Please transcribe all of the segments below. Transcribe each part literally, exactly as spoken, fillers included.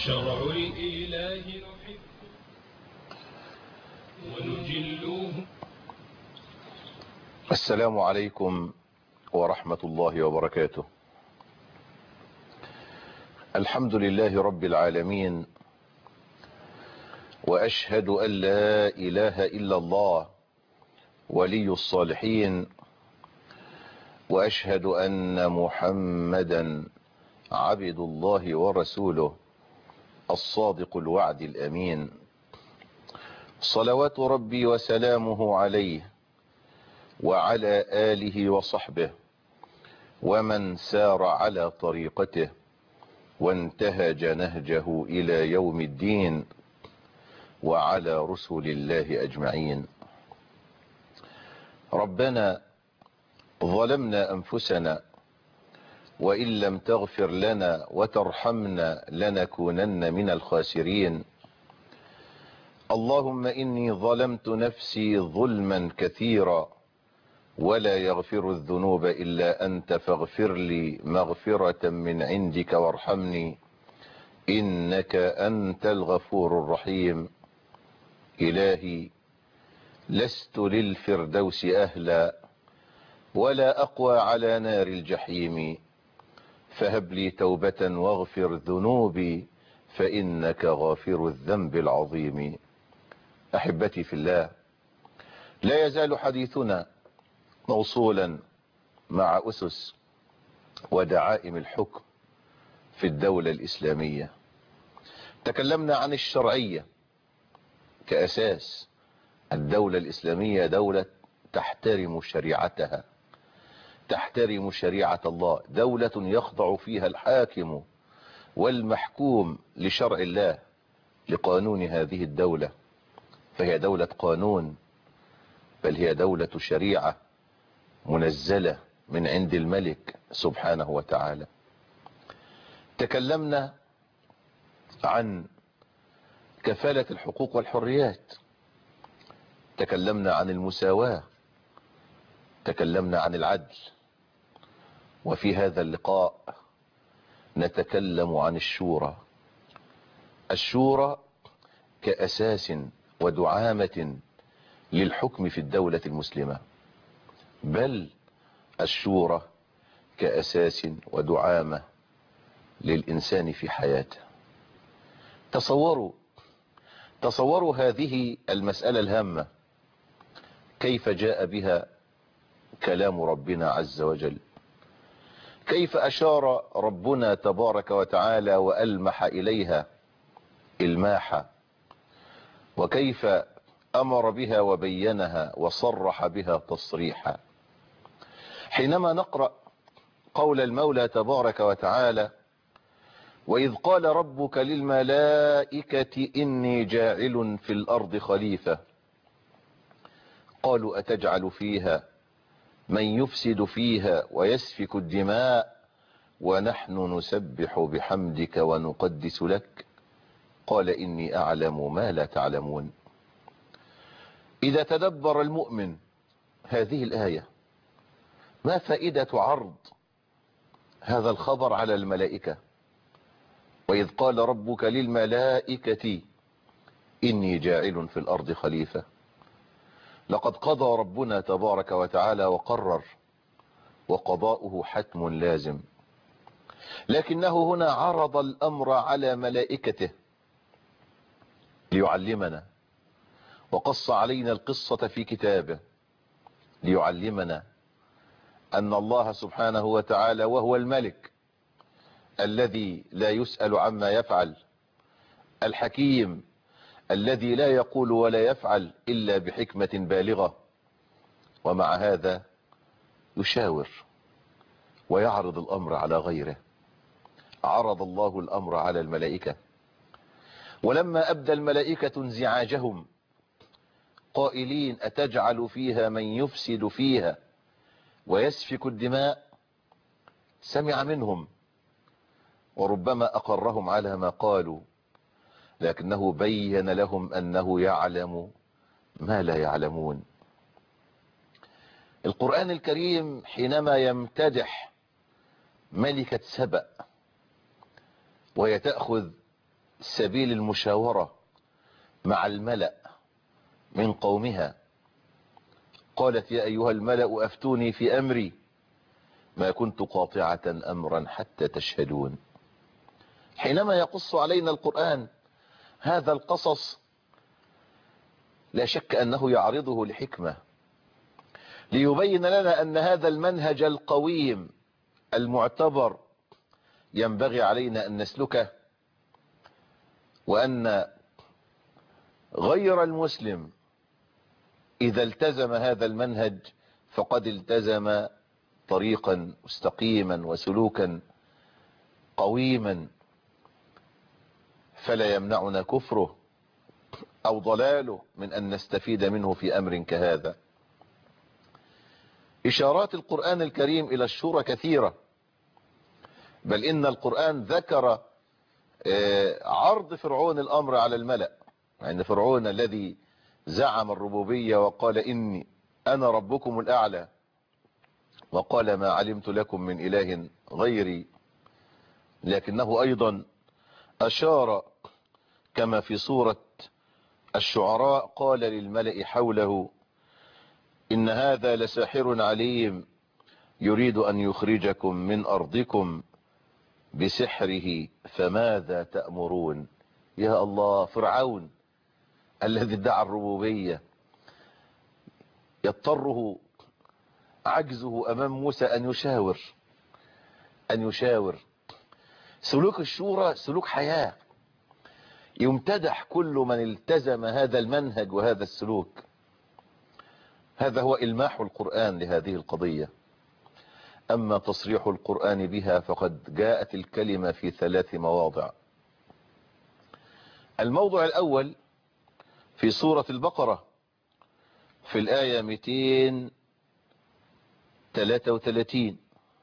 شرع الإله نحب ونجلوه. السلام عليكم ورحمة الله وبركاته. الحمد لله رب العالمين، وأشهد أن لا إله إلا الله ولي الصالحين، وأشهد أن محمدا عبد الله ورسوله الصادق الوعد الأمين، صلوات ربي وسلامه عليه وعلى آله وصحبه ومن سار على طريقته وانتهج نهجه إلى يوم الدين، وعلى رسل الله أجمعين. ربنا ظلمنا أنفسنا، وإن لم تغفر لنا وترحمنا لنكونن من الخاسرين. اللهم إني ظلمت نفسي ظلما كثيرا، ولا يغفر الذنوب إلا أنت، فاغفر لي مغفرة من عندك وارحمني إنك أنت الغفور الرحيم. إلهي لست للفردوس أهلا، ولا أقوى على نار الجحيم، فهب لي توبة واغفر ذنوبي فإنك غافر الذنب العظيم. أحبتي في الله، لا يزال حديثنا موصولا مع أسس ودعائم الحكم في الدولة الإسلامية. تكلمنا عن الشرعية كأساس. الدولة الإسلامية دولة تحترم شريعتها، تحترم شريعة الله، دولة يخضع فيها الحاكم والمحكوم لشرع الله، لقانون هذه الدولة، فهي دولة قانون، بل هي دولة شريعة منزلة من عند الملك سبحانه وتعالى. تكلمنا عن كفالة الحقوق والحريات، تكلمنا عن المساواة، تكلمنا عن العدل، وفي هذا اللقاء نتكلم عن الشورى. الشورى كأساس ودعامة للحكم في الدولة المسلمة، بل الشورى كأساس ودعامة للإنسان في حياته. تصوروا تصوروا هذه المسألة الهامة، كيف جاء بها كلام ربنا عز وجل، كيف أشار ربنا تبارك وتعالى وألمح إليها إلماحا، وكيف أمر بها وبينها وصرح بها تصريحا. حينما نقرأ قول المولى تبارك وتعالى: وإذ قال ربك للملائكة إني جاعل في الأرض خليفة، قالوا أتجعل فيها من يفسد فيها ويسفك الدماء ونحن نسبح بحمدك ونقدس لك، قال إني أعلم ما لا تعلمون. إذا تدبر المؤمن هذه الآية، ما فائدة عرض هذا الخبر على الملائكة؟ وإذ قال ربك للملائكة إني جاعل في الأرض خليفة، لقد قضى ربنا تبارك وتعالى وقرر، وقضاؤه حتم لازم، لكنه هنا عرض الأمر على ملائكته ليعلمنا، وقص علينا القصة في كتابه ليعلمنا أن الله سبحانه وتعالى وهو الملك الذي لا يسأل عما يفعل، الحكيم الذي لا يقول ولا يفعل إلا بحكمة بالغة، ومع هذا يشاور ويعرض الأمر على غيره. عرض الله الأمر على الملائكة، ولما أبدى الملائكة انزعاجهم قائلين أتجعل فيها من يفسد فيها ويسفك الدماء، سمع منهم وربما أقرهم على ما قالوا، لكنه بين لهم أنه يعلم ما لا يعلمون. القرآن الكريم حينما يمتدح ملكة سبأ وهي تأخذ سبيل المشاورة مع الملأ من قومها. قالت يا أيها الملأ أفتوني في أمري ما كنت قاطعة أمرا حتى تشهدون. حينما يقص علينا القرآن هذا القصص لا شك أنه يعرضه لحكمة، ليبين لنا أن هذا المنهج القويم المعتبر ينبغي علينا أن نسلكه، وأن غير المسلم إذا التزم هذا المنهج فقد التزم طريقا مستقيما وسلوكا قويما، فلا يمنعنا كفره أو ضلاله من أن نستفيد منه في أمر كهذا. إشارات القرآن الكريم إلى الشورى كثيرة، بل إن القرآن ذكر عرض فرعون الأمر على الملأ، يعني فرعون الذي زعم الربوبية وقال إني أنا ربكم الأعلى وقال ما علمت لكم من إله غيري، لكنه أيضا أشار كما في سورة الشعراء قال للملأ حوله إن هذا لساحر عليم يريد أن يخرجكم من أرضكم بسحره فماذا تأمرون. يا الله، فرعون الذي ادعى الربوبية يضطره عجزه أمام موسى أن يشاور أن يشاور سلوك الشورى سلوك حياة، يمتدح كل من التزم هذا المنهج وهذا السلوك. هذا هو إلماح القرآن لهذه القضية. أما تصريح القرآن بها فقد جاءت الكلمة في ثلاث مواضع. الموضع الأول في سورة البقرة في الآية مئتين وثلاثة وثلاثين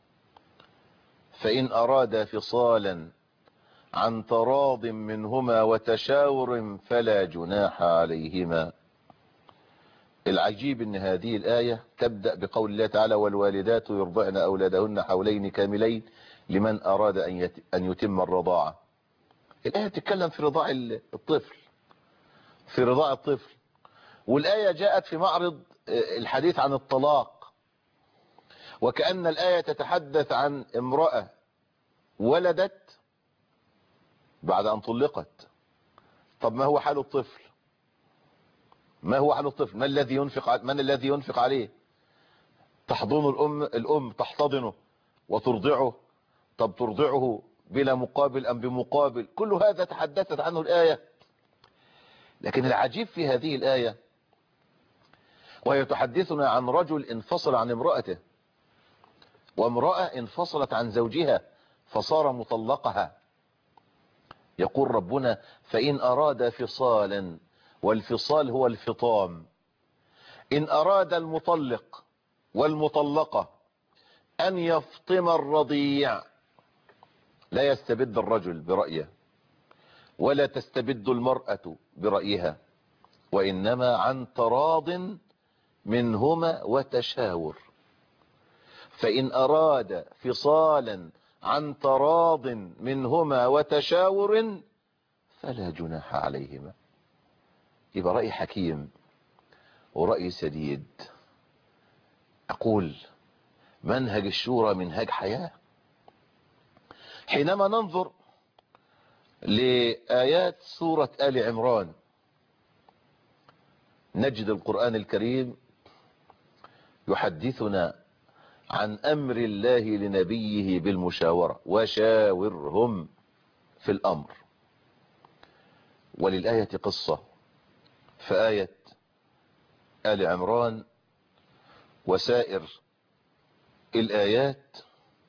فإن أراد فصالا عن تراض منهما وتشاور فلا جناح عليهما. العجيب ان هذه الآية تبدأ بقول الله تعالى والوالدات يرضعن أولادهن حولين كاملين لمن أراد أن يتم الرضاعة. الآية تتكلم في رضاع الطفل في رضاع الطفل والآية جاءت في معرض الحديث عن الطلاق، وكأن الآية تتحدث عن امرأة ولدت بعد أن طلقت. طب ما هو حال الطفل؟ ما هو حال الطفل؟ ما الذي ينفق من الذي ينفق عليه؟ تحضن الأم الأم تحتضنه وترضعه. طب ترضعه بلا مقابل أم بمقابل؟ كل هذا تحدثت عنه الآية. لكن العجيب في هذه الآية وهي تحدثنا عن رجل انفصل عن امرأته، وامرأة انفصلت عن زوجها فصار مطلقها. يقول ربنا فإن أراد فصالا، والفصال هو الفطام. إن أراد المطلق والمطلقة أن يفطم الرضيع، لا يستبد الرجل برأيه ولا تستبد المرأة برأيها، وإنما عن تراض منهما وتشاور. فإن أراد فصالا عن تراض منهما وتشاور فلا جناح عليهما. يبقى رأي حكيم ورأي سديد. أقول منهج الشورى منهج حياة. حينما ننظر لآيات سورة آل عمران نجد القرآن الكريم يحدثنا عن أمر الله لنبيه بالمشاورة وشاورهم في الأمر. وللآية قصة في آية آل عمران وسائر الآيات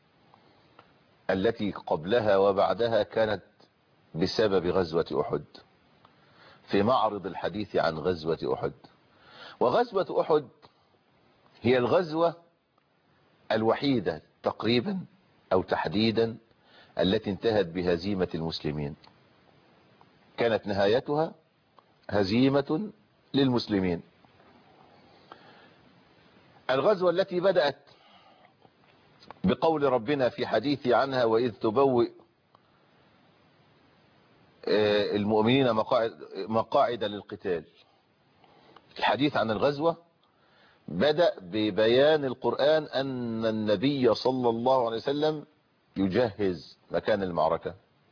التي قبلها وبعدها كانت بسبب غزوة أحد، في معرض الحديث عن غزوة أحد. وغزوة أحد هي الغزوة الوحيدة تقريبا أو تحديدا التي انتهت بهزيمة المسلمين. كانت نهايتها هزيمة للمسلمين. الغزوة التي بدأت بقول ربنا في حديث عنها وإذ تبوئ المؤمنين مقاعد, مقاعد للقتال. الحديث عن الغزوة بدأ ببيان القرآن أن النبي صلى الله عليه وسلم يجهز مكان المعركة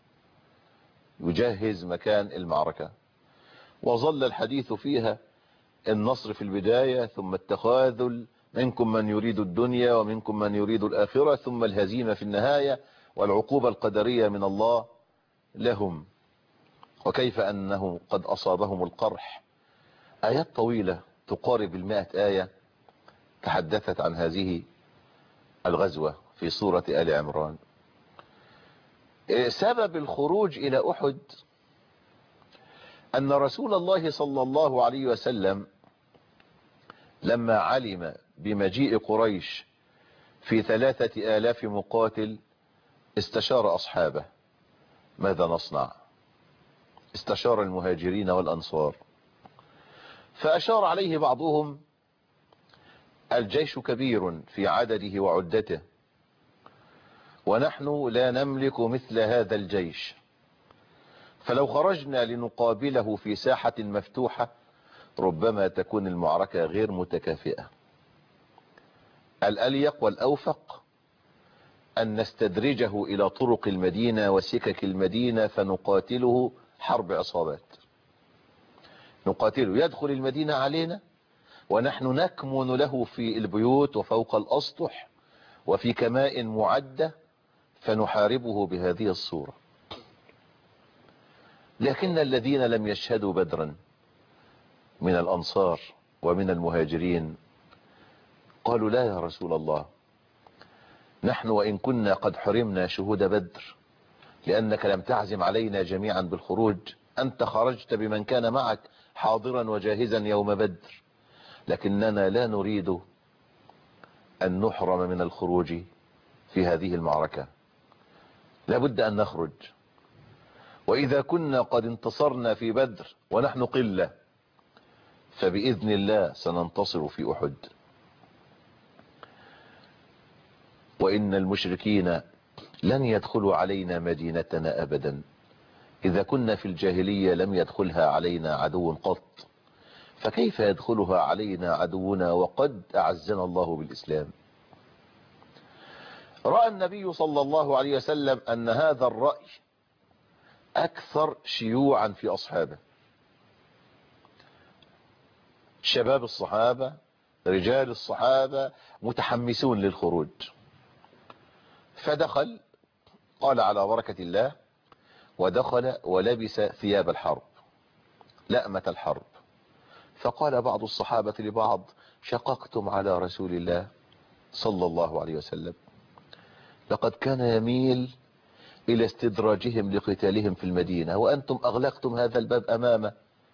يجهز مكان المعركة وظل الحديث فيها النصر في البداية، ثم التخاذل، منكم من يريد الدنيا ومنكم من يريد الآخرة، ثم الهزيمة في النهاية والعقوبة القدرية من الله لهم، وكيف أنه قد أصابهم القرح. آيات طويلة تقارب المائة آية تحدثت عن هذه الغزوة في سورة آل عمران. سبب الخروج إلى أحد أن رسول الله صلى الله عليه وسلم لما علم بمجيء قريش في ثلاثة آلاف مقاتل استشار أصحابه ماذا نصنع. استشار المهاجرين والأنصار فأشار عليه بعضهم الجيش كبير في عدده وعدته ونحن لا نملك مثل هذا الجيش، فلو خرجنا لنقابله في ساحة مفتوحة ربما تكون المعركة غير متكافئة. الأليق والأوفق أن نستدرجه إلى طرق المدينة وسكك المدينة فنقاتله حرب عصابات، نقاتله يدخل المدينة علينا ونحن نكمن له في البيوت وفوق الأسطح وفي كماء معدة فنحاربه بهذه الصورة. لكن الذين لم يشهدوا بدرا من الأنصار ومن المهاجرين قالوا لا يا رسول الله، نحن وإن كنا قد حرمنا شهود بدر لأنك لم تعزم علينا جميعا بالخروج، أنت خرجت بمن كان معك حاضرا وجاهزا يوم بدر، لكننا لا نريد أن نحرم من الخروج في هذه المعركة، لابد أن نخرج، وإذا كنا قد انتصرنا في بدر ونحن قلة فبإذن الله سننتصر في أحد. وإن المشركين لن يدخلوا علينا مدينتنا أبدا، إذا كنا في الجاهلية لم يدخلها علينا عدو قط، فكيف يدخلها علينا عدونا وقد أعزنا الله بالإسلام. رأى النبي صلى الله عليه وسلم أن هذا الرأي أكثر شيوعا في أصحابه، شباب الصحابة رجال الصحابة متحمسون للخروج، فدخل قال على بركة الله، ودخل ولبس ثياب الحرب لأمة الحرب، فقال بعض الصحابة لبعض شققتم على رسول الله صلى الله عليه وسلم، لقد كان يميل إلى استدراجهم لقتالهم في المدينة وأنتم أغلقتم هذا الباب أمامه،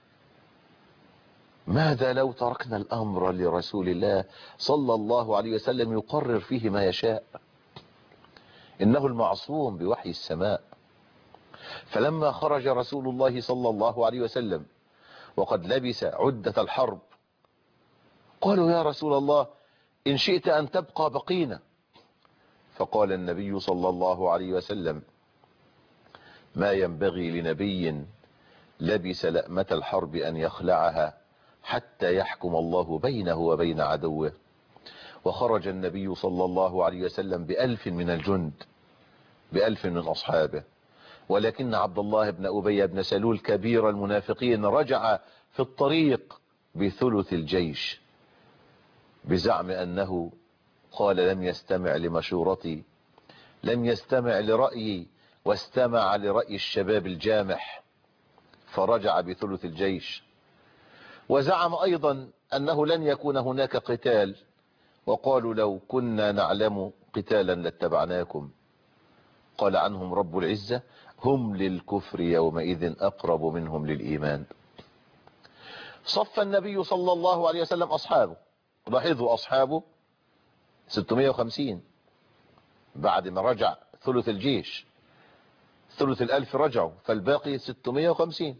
ماذا لو تركنا الأمر لرسول الله صلى الله عليه وسلم يقرر فيه ما يشاء، إنه المعصوم بوحي السماء. فلما خرج رسول الله صلى الله عليه وسلم وقد لبس عدة الحرب قالوا يا رسول الله إن شئت أن تبقى بقينا، فقال النبي صلى الله عليه وسلم ما ينبغي لنبي لبس لأمة الحرب أن يخلعها حتى يحكم الله بينه وبين عدوه. وخرج النبي صلى الله عليه وسلم بألف من الجند، بألف من أصحابه، ولكن عبد الله بن أبي بن سلول كبير المنافقين رجع في الطريق بثلث الجيش بزعم أنه قال لم يستمع لمشورتي، لم يستمع لرأيي واستمع لرأي الشباب الجامح، فرجع بثلث الجيش. وزعم أيضا أنه لن يكون هناك قتال، وقالوا لو كنا نعلم قتالا لاتبعناكم. قال عنهم رب العزة هم للكفر يومئذ أقرب منهم للإيمان. صف النبي صلى الله عليه وسلم أصحابه، لاحظوا أصحابه ستمائة وخمسين بعد ما رجع ثلث الجيش، ثلث الألف رجعوا فالباقي ستمائة وخمسين.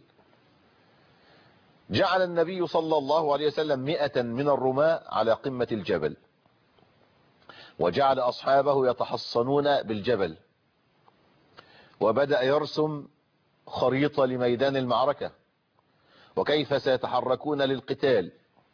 جعل النبي صلى الله عليه وسلم مئة من الرماة على قمة الجبل، وجعل أصحابه يتحصنون بالجبل، وبدأ يرسم خريطة لميدان المعركة وكيف سيتحركون للقتال.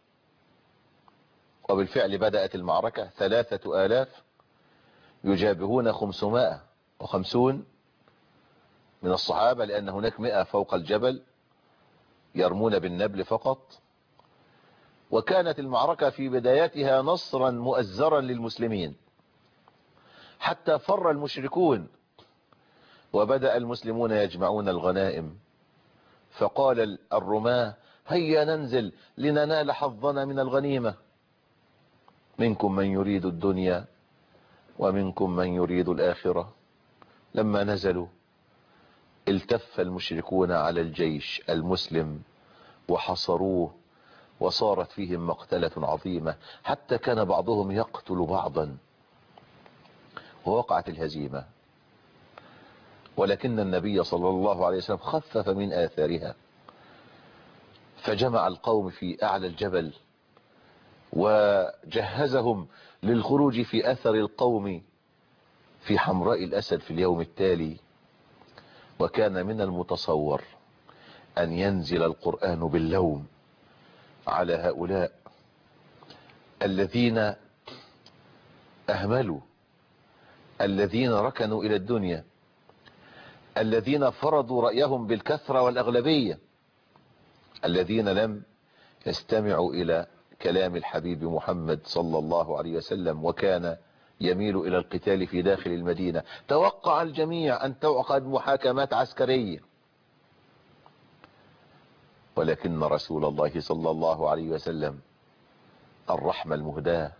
وبالفعل بدأت المعركة، ثلاثة آلاف يجابهون خمسمائة وخمسون من الصحابة، لأن هناك مئة فوق الجبل يرمون بالنبل فقط. وكانت المعركة في بدايتها نصرا مؤزرا للمسلمين حتى فر المشركون، وبدأ المسلمون يجمعون الغنائم. فقال الرماة: هيا ننزل لننال حظنا من الغنيمة، منكم من يريد الدنيا ومنكم من يريد الآخرة. لما نزلوا التف المشركون على الجيش المسلم وحصروه، وصارت فيهم مقتلة عظيمة، حتى كان بعضهم يقتل بعضا، ووقعت الهزيمة. ولكن النبي صلى الله عليه وسلم خفف من آثارها، فجمع القوم في أعلى الجبل وجهزهم للخروج في أثر القوم في حمراء الأسد في اليوم التالي. وكان من المتصور أن ينزل القرآن باللوم على هؤلاء الذين أهملوا، الذين ركنوا إلى الدنيا، الذين فرضوا رأيهم بالكثرة والأغلبية، الذين لم يستمعوا إلى كلام الحبيب محمد صلى الله عليه وسلم، وكان يميل إلى القتال في داخل المدينة. توقع الجميع أن تعقد محاكمات عسكرية، ولكن رسول الله صلى الله عليه وسلم الرحمة المهداة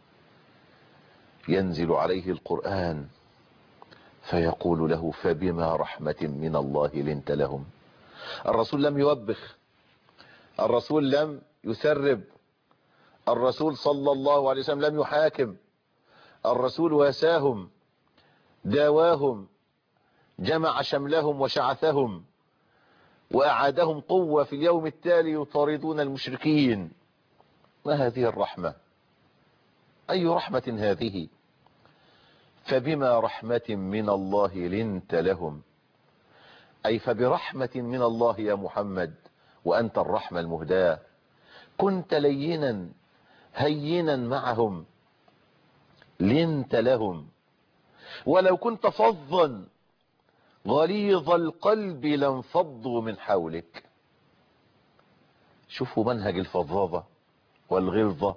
ينزل عليه القرآن فيقول له: فبما رحمة من الله لنت لهم. الرسول لم يوبخ، الرسول لم يسرب، الرسول صلى الله عليه وسلم لم يحاكم، الرسول واساهم، داواهم، جمع شملهم وشعثهم، وأعادهم قوة في اليوم التالي يطاردون المشركين. ما هذه الرحمة؟ أي رحمة هذه؟ فبما رحمة من الله لنت لهم، أي فبرحمة من الله يا محمد، وأنت الرحمة المهداة، كنت لينا هينا معهم لنت لهم. ولو كنت فظا غليظ القلب لانفضوا من حولك. شوفوا منهج الفظاظة والغلظة،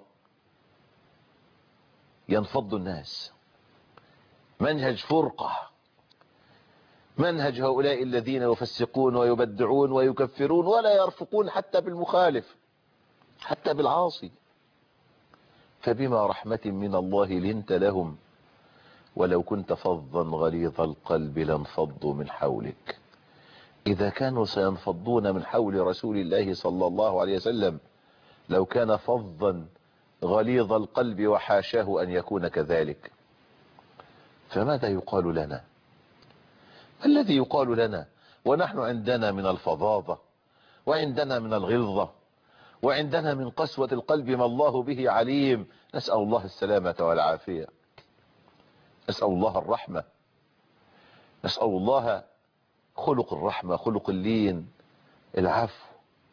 ينفض الناس. منهج فرقة، منهج هؤلاء الذين يفسقون ويبدعون ويكفرون ولا يرفقون حتى بالمخالف، حتى بالعاصي. فبما رحمة من الله لنت لهم، ولو كنت فظا غليظ القلب لانفضوا من حولك. إذا كانوا سينفضون من حول رسول الله صلى الله عليه وسلم لو كان فظا غليظ القلب، وحاشاه أن يكون كذلك، فماذا يقال لنا؟ ما الذي يقال لنا ونحن عندنا من الفظاظة، وعندنا من الغلظة، وعندنا من قسوة القلب ما الله به عليم؟ نسأل الله السلامة والعافية، نسأل الله الرحمة، نسأل الله خلق الرحمة، خلق اللين، العفو.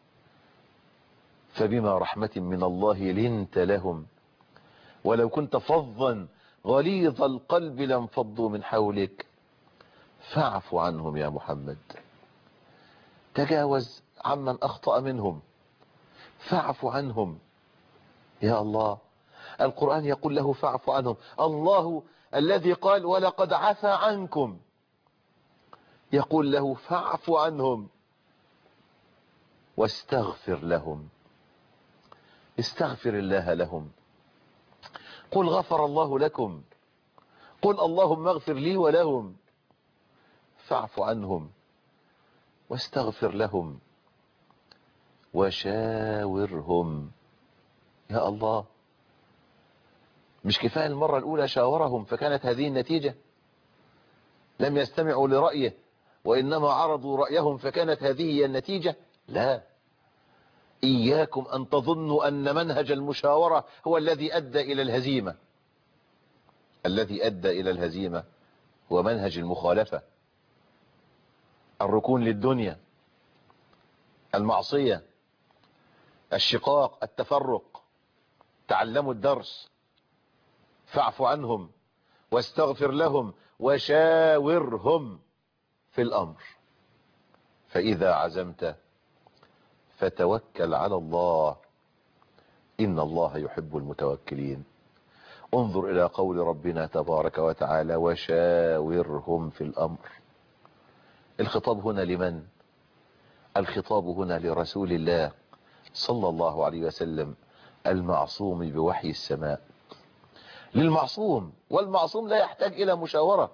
فبما رحمة من الله لنت لهم، ولو كنت فظا غليظ القلب لانفضوا من حولك، فاعف عنهم يا محمد، تجاوز عمن أخطأ منهم، فاعف عنهم يا الله. القرآن يقول له فاعف عنهم، الله الذي قال ولقد عفى عنكم يقول له فاعف عنهم واستغفر لهم. استغفر الله لهم، قل غفر الله لكم، قل اللهم اغفر لي ولهم، فاعف عنهم واستغفر لهم وشاورهم. يا الله، مش كفاية المرة الأولى شاورهم فكانت هذه النتيجة؟ لم يستمعوا لرأيه وإنما عرضوا رأيهم فكانت هذه هي النتيجة؟ لا، إياكم أن تظنوا أن منهج المشاورة هو الذي أدى إلى الهزيمة. الذي أدى إلى الهزيمة هو منهج المخالفة. الركون للدنيا، المعصية، الشقاق، التفرق. تعلموا الدرس، فاعف عنهم واستغفر لهم وشاورهم في الأمر، فإذا عزمت فتوكل على الله إن الله يحب المتوكلين. انظر إلى قول ربنا تبارك وتعالى وشاورهم في الأمر. الخطاب هنا لمن؟ الخطاب هنا لرسول الله صلى الله عليه وسلم المعصوم بوحي السماء، للمعصوم، والمعصوم لا يحتاج إلى مشاورة.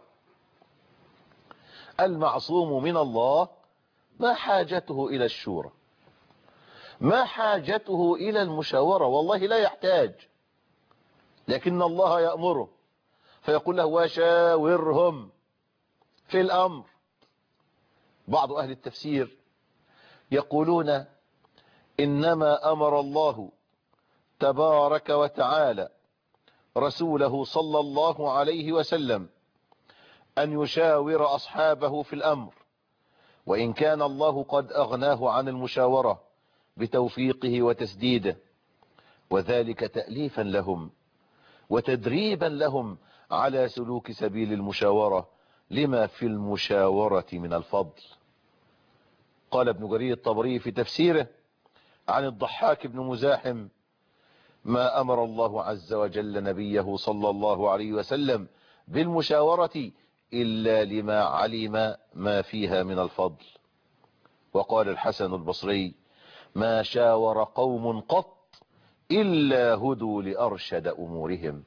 المعصوم من الله ما حاجته إلى الشورى، ما حاجته إلى المشاورة، والله لا يحتاج، لكن الله يأمره فيقول له وشاورهم في الأمر. بعض أهل التفسير يقولون إنما أمر الله تبارك وتعالى رسوله صلى الله عليه وسلم أن يشاور أصحابه في الأمر، وإن كان الله قد أغناه عن المشاورة بتوفيقه وتسديده، وذلك تأليفا لهم وتدريبا لهم على سلوك سبيل المشاورة لما في المشاورة من الفضل. قال ابن جرير الطبري في تفسيره عن الضحاك بن مزاحم ما أمر الله عز وجل نبيه صلى الله عليه وسلم بالمشاورة إلا لما علم ما فيها من الفضل. وقال الحسن البصري ما شاور قوم قط إلا هدوا لأرشد أمورهم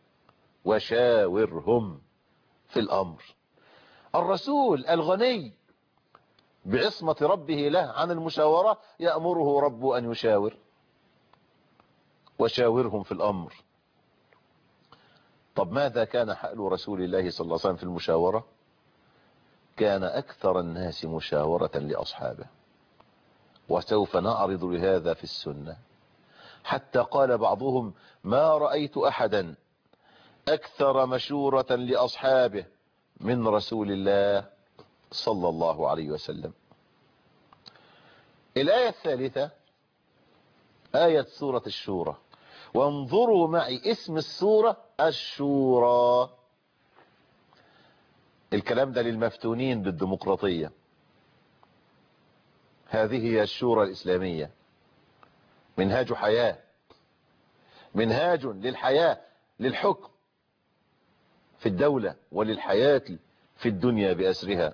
وشاورهم في الأمر. الرسول الغني بعصمة ربه له عن المشاورة يأمره ربه أن يشاور وشاورهم في الأمر. طب ماذا كان حال رسول الله صلى الله عليه وسلم في المشاورة؟ كان أكثر الناس مشاورة لأصحابه، وسوف نعرض لهذا في السنة، حتى قال بعضهم ما رأيت أحدا أكثر مشورة لأصحابه من رسول الله صلى الله عليه وسلم. الآية الثالثة آية سورة الشورى، وانظروا معي اسم السورة الشورى. الكلام ده للمفتونين بالديمقراطية. هذه هي الشورى الإسلامية، منهاج حياة، منهاج للحياة، للحكم في الدولة وللحياة في الدنيا بأسرها.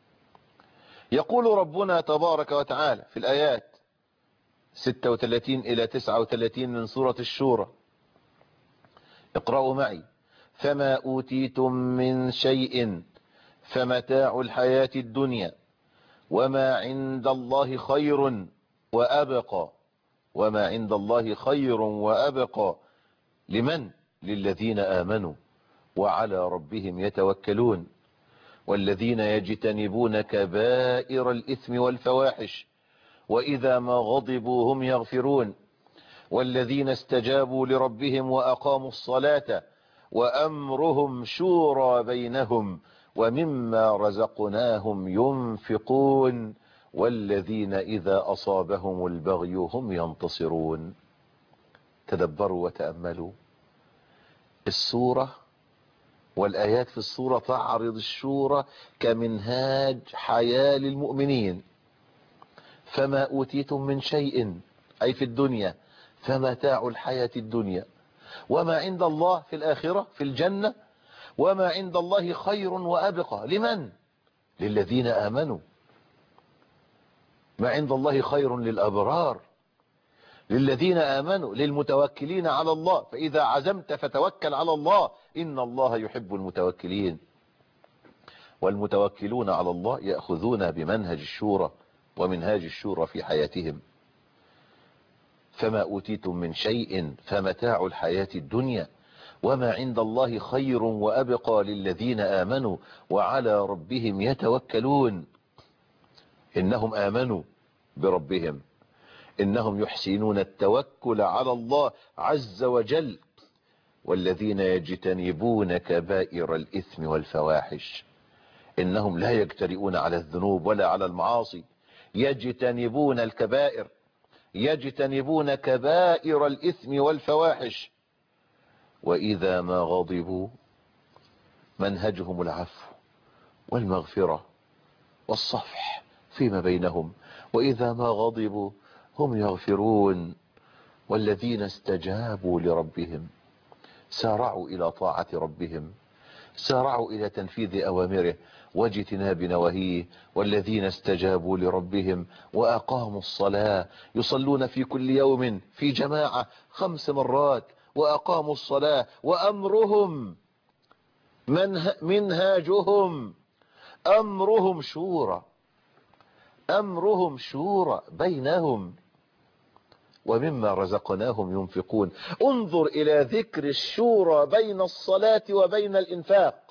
يقول ربنا تبارك وتعالى في الآيات ستة وثلاثين إلى تسعة وثلاثين من سورة الشورى، اقرأوا معي فما أوتيتم من شيء فمتاع الحياة الدنيا وما عند الله خير وأبقى، وما عند الله خير وأبقى لمن؟ للذين آمنوا وعلى ربهم يتوكلون، والذين يجتنبون كبائر الإثم والفواحش وإذا ما غضبوا هم يغفرون، والذين استجابوا لربهم وأقاموا الصلاة وأمرهم شورى بينهم ومما رزقناهم ينفقون، والذين إذا أصابهم البغي هم ينتصرون. تدبروا وتأملوا السورة والآيات في السورة تعرض الشورى كمنهاج حياة للمؤمنين. فما أوتيتم من شيء أي في الدنيا فمتاع الحياة الدنيا، وما عند الله في الآخرة في الجنة، وما عند الله خير وأبقى لمن؟ للذين آمنوا. ما عند الله خير للأبرار، للذين آمنوا، للمتوكلين على الله. فإذا عزمت فتوكل على الله إن الله يحب المتوكلين. والمتوكلون على الله يأخذون بمنهج الشورى ومنهاج الشورى في حياتهم. فما أوتيتم من شيء فمتاع الحياة الدنيا وما عند الله خير وأبقى للذين آمنوا وعلى ربهم يتوكلون. إنهم آمنوا بربهم، إنهم يحسنون التوكل على الله عز وجل. والذين يجتنبون كبائر الإثم والفواحش، إنهم لا يجترئون على الذنوب ولا على المعاصي، يجتنبون الكبائر، يجتنبون كبائر الإثم والفواحش، وإذا ما غضبوا منهجهم العفو والمغفرة والصفح فيما بينهم، وإذا ما غضبوا هم يغفرون. والذين استجابوا لربهم سارعوا إلى طاعة ربهم، سارعوا إلى تنفيذ أوامره واجتناب نواهيه. والذين استجابوا لربهم وأقاموا الصلاة، يصلون في كل يوم في جماعة خمس مرات، وأقاموا الصلاة، وأمرهم منهاجهم أمرهم شورى، أمرهم شورى بينهم، ومما رزقناهم ينفقون. انظر إلى ذكر الشورى بين الصلاة وبين الإنفاق.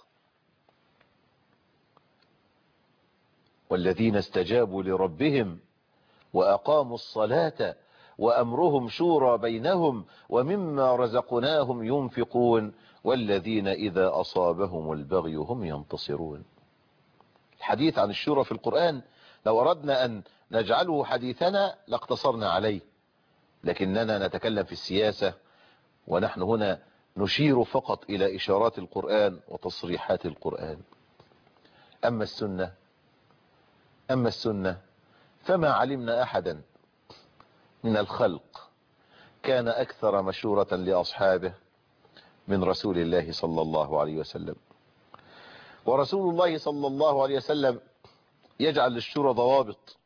والذين استجابوا لربهم وأقاموا الصلاة وأمرهم شورى بينهم ومما رزقناهم ينفقون والذين إذا أصابهم البغي هم ينتصرون. الحديث عن الشورى في القرآن لو أردنا أن نجعله حديثنا لاقتصرنا عليه، لكننا نتكلم في السياسة، ونحن هنا نشير فقط إلى إشارات القرآن وتصريحات القرآن. أما السنة أما السنة فما علمنا أحدا من الخلق كان أكثر مشورة لأصحابه من رسول الله صلى الله عليه وسلم. ورسول الله صلى الله عليه وسلم يجعل للشورى ضوابط،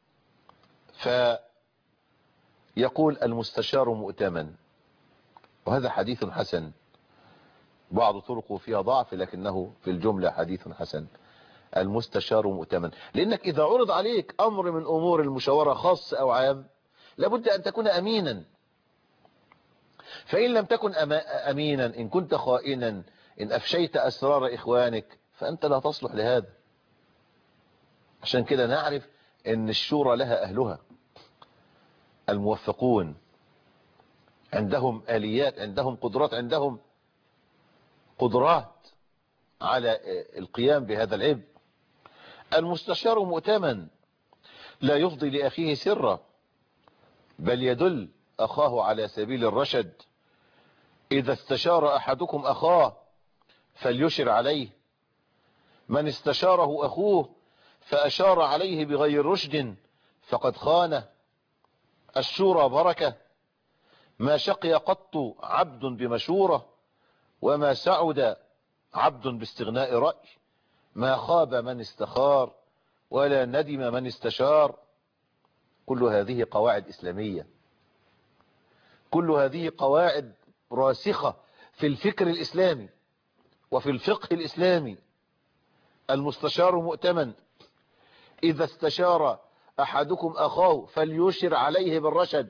فيقول المستشار مؤتمن، وهذا حديث حسن، بعض طرقه فيها ضعف لكنه في الجملة حديث حسن. المستشار مؤتمن، لأنك إذا عرض عليك أمر من أمور المشاورة خاص أو عام لابد أن تكون أمينا، فإن لم تكن أمينا، إن كنت خائنا، إن أفشيت أسرار إخوانك، فأنت لا تصلح لهذا. عشان كده نعرف أن الشورى لها أهلها الموفقون، عندهم آليات، عندهم قدرات، عندهم قدرات على القيام بهذا العبء. المستشار مؤتمن، لا يفضي لأخيه سرا، بل يدل أخاه على سبيل الرشد. إذا استشار أحدكم أخاه فليشر عليه، من استشاره أخوه فأشار عليه بغير رشد فقد خانه. الشورى بركة، ما شقي قط عبد بمشورة، وما سعد عبد باستغناء رأي، ما خاب من استخار ولا ندم من استشار. كل هذه قواعد إسلامية، كل هذه قواعد راسخة في الفكر الإسلامي وفي الفقه الإسلامي. المستشار مؤتمن، إذا استشار أحدكم أخاه فليشر عليه بالرشد،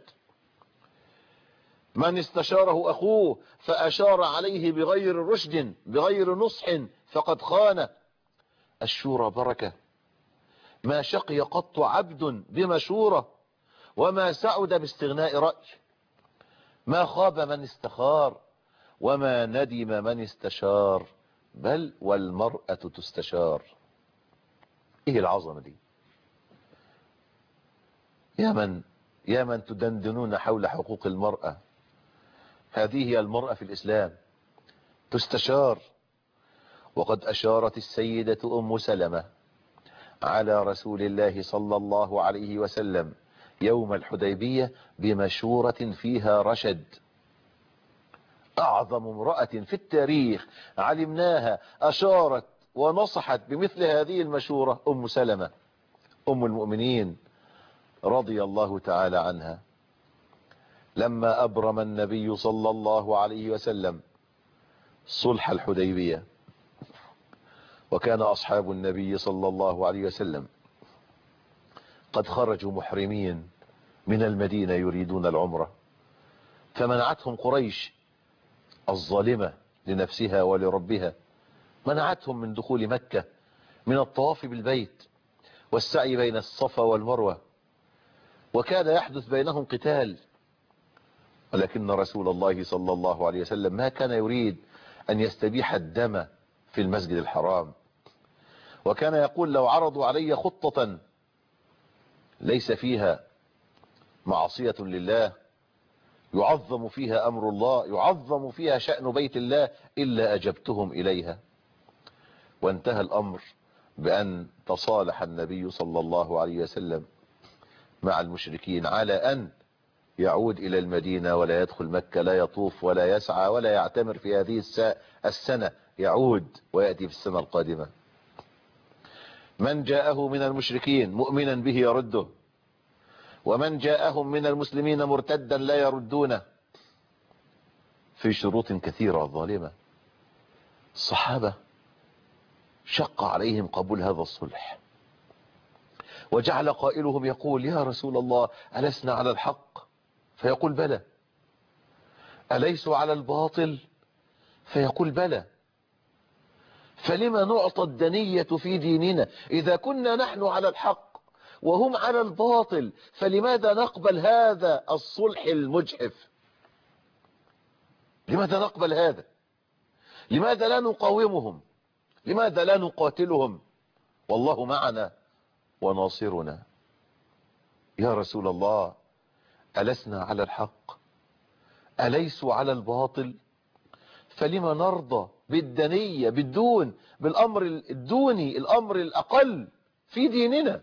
من استشاره أخوه فأشار عليه بغير رشد بغير نصح فقد خان. الشورى بركة، ما شقي قط عبد بمشورة، وما سعد باستغناء رأي، ما خاب من استخار وما ندم من استشار، بل والمرأة تستشار. ايه العظمة دي؟ يا من يا من تدندنون حول حقوق المرأة، هذه هي المرأة في الإسلام، تستشار. وقد أشارت السيدة أم سلمة على رسول الله صلى الله عليه وسلم يوم الحديبية بمشورة فيها رشد. أعظم امرأة في التاريخ علمناها أشارت ونصحت بمثل هذه المشورة أم سلمة أم المؤمنين رضي الله تعالى عنها. لما أبرم النبي صلى الله عليه وسلم صلح الحديبية، وكان أصحاب النبي صلى الله عليه وسلم قد خرجوا محرمين من المدينة يريدون العمرة، فمنعتهم قريش الظالمة لنفسها ولربها، منعتهم من دخول مكة، من الطواف بالبيت والسعي بين الصفا والمروة، وكان يحدث بينهم قتال. ولكن رسول الله صلى الله عليه وسلم ما كان يريد أن يستبيح الدم في المسجد الحرام، وكان يقول لو عرضوا علي خطة ليس فيها معصية لله، يعظم فيها أمر الله، يعظم فيها شأن بيت الله، إلا أجبتهم إليها. وانتهى الأمر بأن تصالح النبي صلى الله عليه وسلم مع المشركين على أن يعود إلى المدينة ولا يدخل مكة، لا يطوف ولا يسعى ولا يعتمر في هذه السنة، يعود ويأتي في السنة القادمة. من جاءه من المشركين مؤمنا به يرده، ومن جاءهم من المسلمين مرتدا لا يردونه، في شروط كثيرة ظالمة. الصحابة شق عليهم قبول هذا الصلح، وجعل قائلهم يقول يا رسول الله ألسنا على الحق؟ فيقول بلى. أليسوا على الباطل؟ فيقول بلى. فلما نعطى الدنية في ديننا إذا كنا نحن على الحق وهم على الباطل؟ فلماذا نقبل هذا الصلح المجحف؟ لماذا نقبل هذا؟ لماذا لا نقاومهم؟ لماذا لا نقاتلهم والله معنا وناصرنا؟ يا رسول الله ألسنا على الحق؟ أليسوا على الباطل؟ فلما نرضى بالدنية، بالدون، بالأمر الدوني، الأمر الأقل في ديننا؟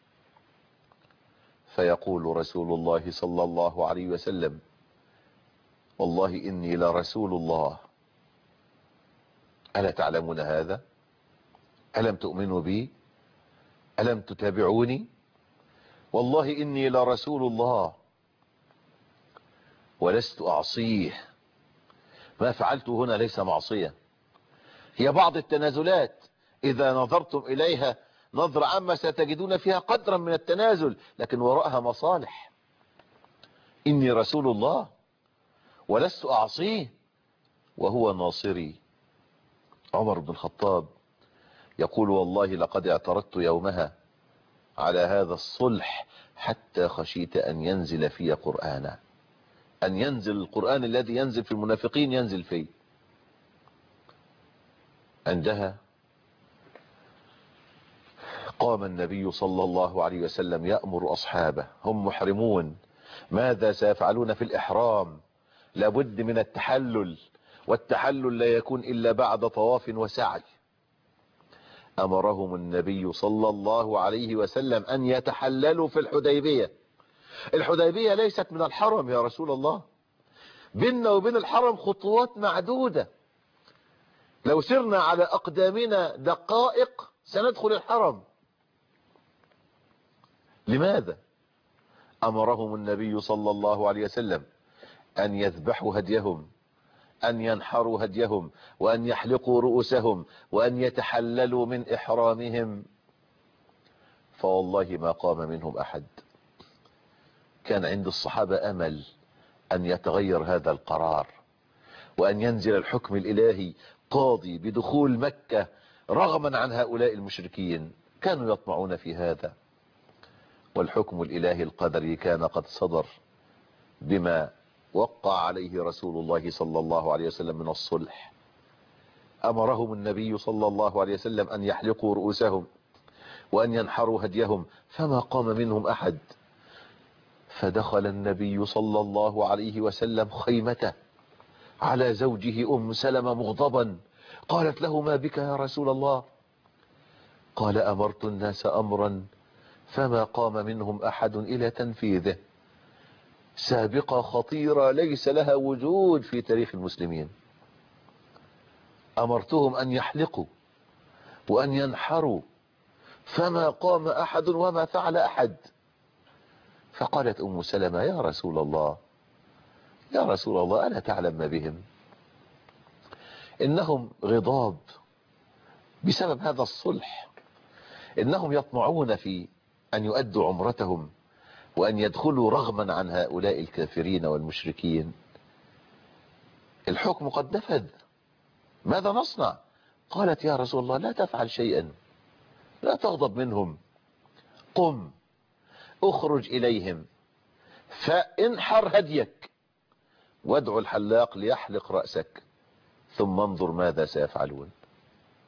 فيقول رسول الله صلى الله عليه وسلم والله إني لرسول الله، ألا تعلمون هذا؟ ألم تؤمنوا بي؟ ألم تتابعوني؟ والله إني لرسول الله ولست أعصيه. ما فعلته هنا ليس معصية، هي بعض التنازلات إذا نظرتم إليها نظر عامة ستجدون فيها قدرا من التنازل، لكن وراءها مصالح. إني رسول الله ولست أعصيه وهو ناصري. عمر بن الخطاب يقول والله لقد اعترضت يومها على هذا الصلح حتى خشيت أن ينزل في قرآنا، أن ينزل القرآن الذي ينزل في المنافقين ينزل فيه. عندها قام النبي صلى الله عليه وسلم يأمر أصحابه، هم محرمون، ماذا سيفعلون في الإحرام؟ لابد من التحلل، والتحلل لا يكون إلا بعد طواف وسعي. أمرهم النبي صلى الله عليه وسلم أن يتحللوا في الحديبية. الحديبية ليست من الحرم يا رسول الله، بيننا وبين الحرم خطوات معدودة، لو سرنا على أقدامنا دقائق سندخل الحرم. لماذا أمرهم النبي صلى الله عليه وسلم أن يذبحوا هديهم، أن ينحروا هديهم، وأن يحلقوا رؤوسهم، وأن يتحللوا من إحرامهم؟ فوالله ما قام منهم أحد. كان عند الصحابة أمل أن يتغير هذا القرار، وأن ينزل الحكم الإلهي قاضي بدخول مكة رغما عن هؤلاء المشركين، كانوا يطمعون في هذا. والحكم الإلهي القدري كان قد صدر بما وقع عليه رسول الله صلى الله عليه وسلم من الصلح. أمرهم النبي صلى الله عليه وسلم أن يحلقوا رؤوسهم وأن ينحروا هديهم، فما قام منهم أحد. فدخل النبي صلى الله عليه وسلم خيمته على زوجه أم سلمة مغضبا، قالت له ما بك يا رسول الله؟ قال أمرت الناس أمرا فما قام منهم أحد إلى تنفيذه. سابقة خطيرة ليس لها وجود في تاريخ المسلمين. أمرتهم أن يحلقوا وأن ينحروا فما قام أحد وما فعل أحد. فقالت أم سلمة يا رسول الله يا رسول الله ألا تعلم ما بهم؟ إنهم غضاب بسبب هذا الصلح، إنهم يطمعون في أن يؤدوا عمرتهم وأن يدخلوا رغما عن هؤلاء الكافرين والمشركين. الحكم قد نفذ، ماذا نصنع؟ قالت يا رسول الله لا تفعل شيئا، لا تغضب منهم، قم اخرج إليهم فانحر هديك وادعو الحلاق ليحلق رأسك ثم انظر ماذا سيفعلون.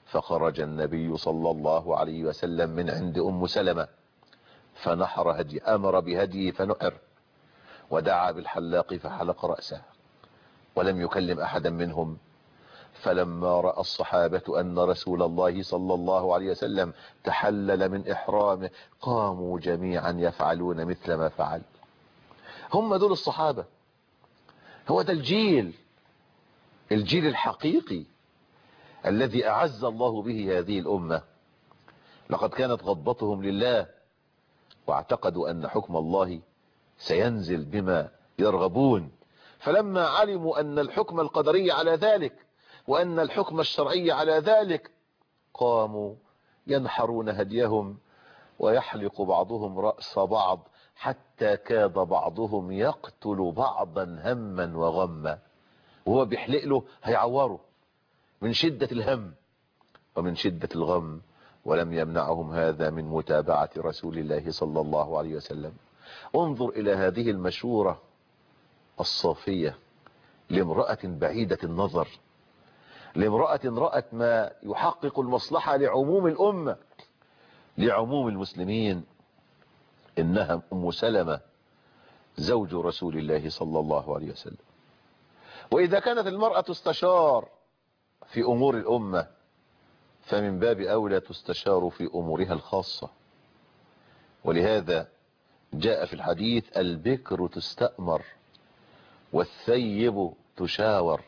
فخرج النبي صلى الله عليه وسلم من عند أم سلمة فنحر هدي، أمر بهديه فنحر، ودعا بالحلاق فحلق رأسه ولم يكلم أحدا منهم. فلما رأى الصحابة أن رسول الله صلى الله عليه وسلم تحلل من إحرامه قاموا جميعا يفعلون مثل ما فعل. هم دول الصحابة، هو ده الجيل، الجيل الحقيقي الذي أعز الله به هذه الأمة. لقد كانت غضبتهم لله واعتقدوا أن حكم الله سينزل بما يرغبون، فلما علموا أن الحكم القدري على ذلك وأن الحكم الشرعي على ذلك قاموا ينحرون هديهم ويحلق بعضهم رأس بعض حتى كاد بعضهم يقتل بعضا هما وغما، وهو بيحلق له هيعوره من شدة الهم ومن شدة الغم. ولم يمنعهم هذا من متابعة رسول الله صلى الله عليه وسلم. انظر إلى هذه المشورة الصافية لامرأة بعيدة النظر، لامرأة رأت ما يحقق المصلحة لعموم الأمة، لعموم المسلمين. إنها أم سلمة زوج رسول الله صلى الله عليه وسلم. وإذا كانت المرأة تستشار في أمور الأمة فمن باب أولى تستشار في أمورها الخاصة. ولهذا جاء في الحديث البكر تستأمر والثيب تشاور.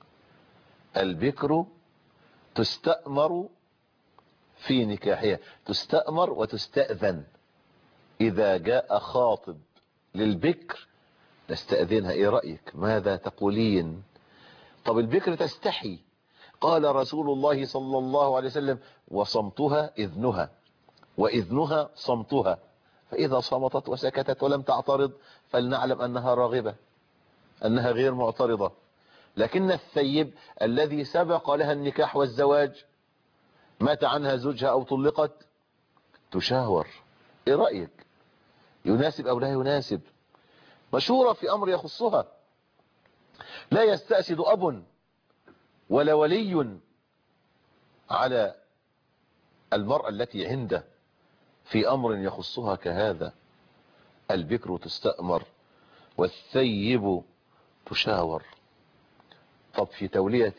البكر تستأمر في نكاحها، تستأمر وتستأذن. إذا جاء خاطب للبكر نستأذنها، إيه رأيك، ماذا تقولين؟ طب البكر تستحي، قال رسول الله صلى الله عليه وسلم وصمتها إذنها وإذنها صمتها، فإذا صمتت وسكتت ولم تعترض فلنعلم أنها راغبة، أنها غير معترضة. لكن الثيب الذي سبق لها النكاح والزواج مات عنها زوجها أو طلقت تشاور، إيه رأيك، يناسب أو لا يناسب؟ مشورة في أمر يخصها. لا يستأسد أب ولا ولي على المرأة التي عنده في أمر يخصها كهذا. البكر تستأمر والثيب تشاور. طب في تولية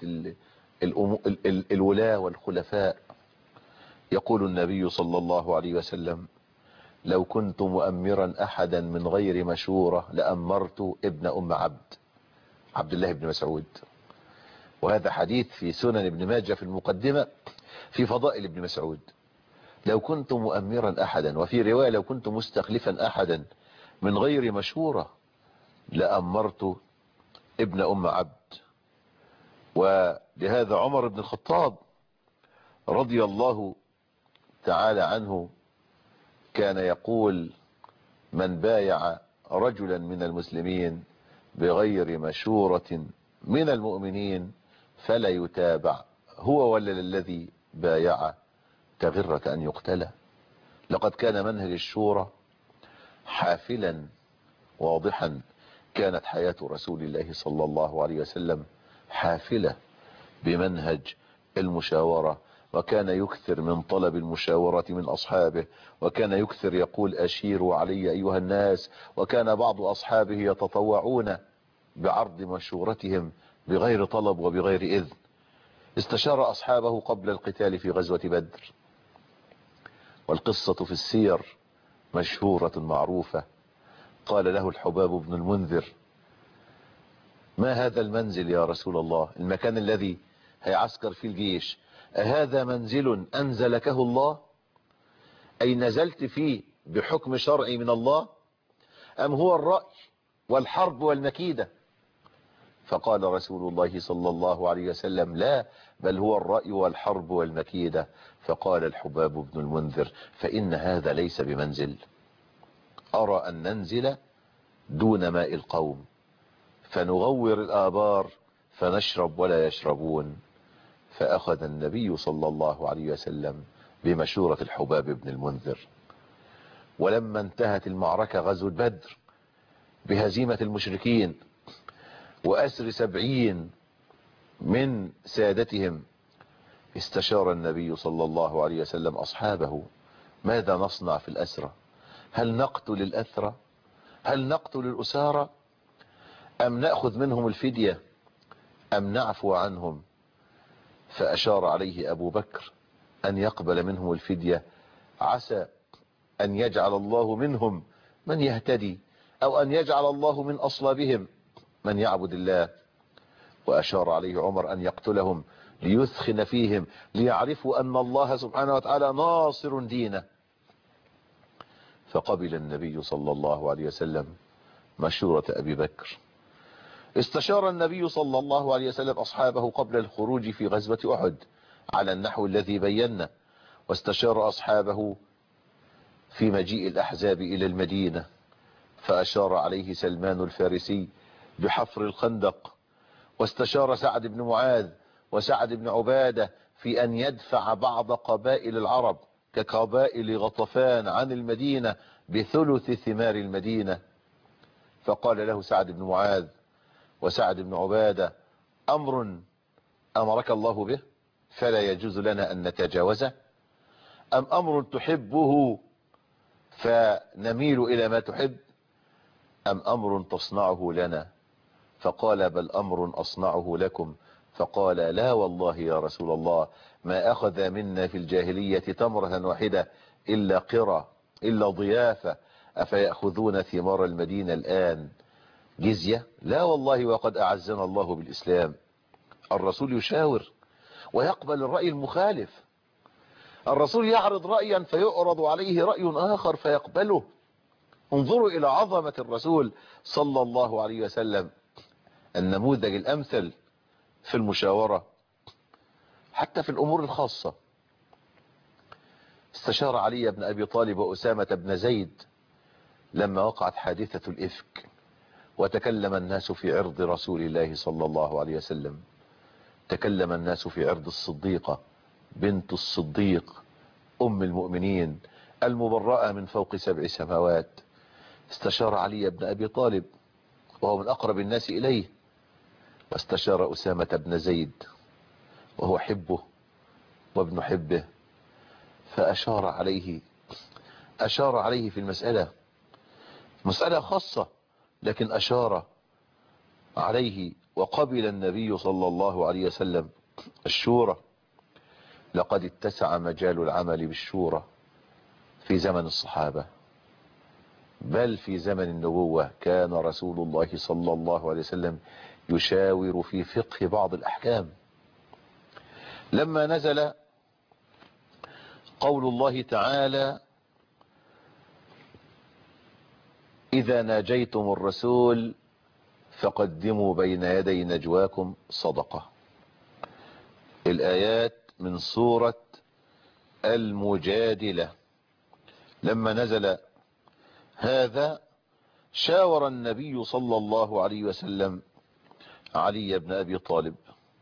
الولاة والخلفاء يقول النبي صلى الله عليه وسلم لو كنت مؤمرا أحدا من غير مشورة لأمرت ابن أم عبد، عبد الله بن مسعود. وهذا حديث في سنن ابن ماجه في المقدمة في فضائل ابن مسعود. لو كنت مؤمرا أحدا، وفي رواية لو كنت مستخلفا أحدا من غير مشورة لأمرت ابن أم عبد. ولهذا عمر بن الخطاب رضي الله تعالى عنه كان يقول من بايع رجلا من المسلمين بغير مشورة من المؤمنين فلا يتابع هو ولا الذي بايعه تغرة أن يقتله. لقد كان منهج الشورى حافلا واضحا. كانت حياة رسول الله صلى الله عليه وسلم حافلة بمنهج المشاورة، وكان يكثر من طلب المشاورة من أصحابه، وكان يكثر يقول أشيروا علي أيها الناس. وكان بعض أصحابه يتطوعون بعرض مشورتهم بغير طلب وبغير إذن. استشار أصحابه قبل القتال في غزوة بدر، والقصة في السير مشهورة معروفة. قال له الحباب بن المنذر ما هذا المنزل يا رسول الله، المكان الذي هيعسكر فيه الجيش، أهذا منزل أنزلكه الله، أي نزلت فيه بحكم شرعي من الله، أم هو الرأي والحرب والمكيدة؟ فقال رسول الله صلى الله عليه وسلم لا، بل هو الرأي والحرب والمكيدة. فقال الحباب بن المنذر فإن هذا ليس بمنزل، أرى أن ننزل دون ماء القوم فنغور الآبار فنشرب ولا يشربون. فأخذ النبي صلى الله عليه وسلم بمشورة الحباب بن المنذر. ولما انتهت المعركة غزوة بدر بهزيمة المشركين وأسر سبعين من سادتهم استشار النبي صلى الله عليه وسلم أصحابه: ماذا نصنع في الأسرى؟ هل نقتل الأسرى؟ هل نقتل الأسارى؟ أم نأخذ منهم الفدية؟ أم نعفو عنهم؟ فأشار عليه أبو بكر أن يقبل منهم الفدية، عسى أن يجعل الله منهم من يهتدي، أو أن يجعل الله من أصلابهم من يعبد الله. وأشار عليه عمر أن يقتلهم ليثخن فيهم، ليعرفوا أن الله سبحانه وتعالى ناصر دينه. فقبل النبي صلى الله عليه وسلم مشورة أبي بكر. استشار النبي صلى الله عليه وسلم أصحابه قبل الخروج في غزوة أحد على النحو الذي بينا، واستشار أصحابه في مجيء الأحزاب إلى المدينة، فأشار عليه سلمان الفارسي بحفر الخندق، واستشار سعد بن معاذ وسعد بن عبادة في أن يدفع بعض قبائل العرب كقبائل غطفان عن المدينة بثلث ثمار المدينة. فقال له سعد بن معاذ وسعد بن عبادة: أمر أمرك الله به فلا يجوز لنا أن نتجاوزه، أم أمر تحبه فنميل إلى ما تحب، أم أمر تصنعه لنا؟ فقال: بل أمر أصنعه لكم. فقال: لا والله يا رسول الله، ما أخذ منا في الجاهلية تمرة واحدة إلا قرى إلا ضيافة، أفيأخذون ثمار المدينة الآن جزية؟ لا والله، وقد أعزنا الله بالإسلام. الرسول يشاور ويقبل الرأي المخالف. الرسول يعرض رأيا فيعرض عليه رأي آخر فيقبله. انظروا إلى عظمة الرسول صلى الله عليه وسلم، النموذج الأمثل في المشاورة حتى في الأمور الخاصة. استشار علي بن أبي طالب وأسامة بن زيد لما وقعت حادثة الإفك وتكلم الناس في عرض رسول الله صلى الله عليه وسلم. تكلم الناس في عرض الصديقة بنت الصديق أم المؤمنين المبرأة من فوق سبع سماوات. استشار علي بن أبي طالب وهو من أقرب الناس إليه، واستشار أسامة بن زيد وهو حبه وابن حبه، فأشار عليه أشار عليه في المسألة، مسألة خاصة، لكن أشار عليه وقبل النبي صلى الله عليه وسلم الشورى. لقد اتسع مجال العمل بالشورى في زمن الصحابة، بل في زمن النبوة كان رسول الله صلى الله عليه وسلم يشاور في فقه بعض الأحكام. لما نزل قول الله تعالى: إذا ناجيتم الرسول فقدموا بين يدي نجواكم صدقة، الآيات من سورة المجادلة. لما نزل هذا شاور النبي صلى الله عليه وسلم علي بن أبي طالب،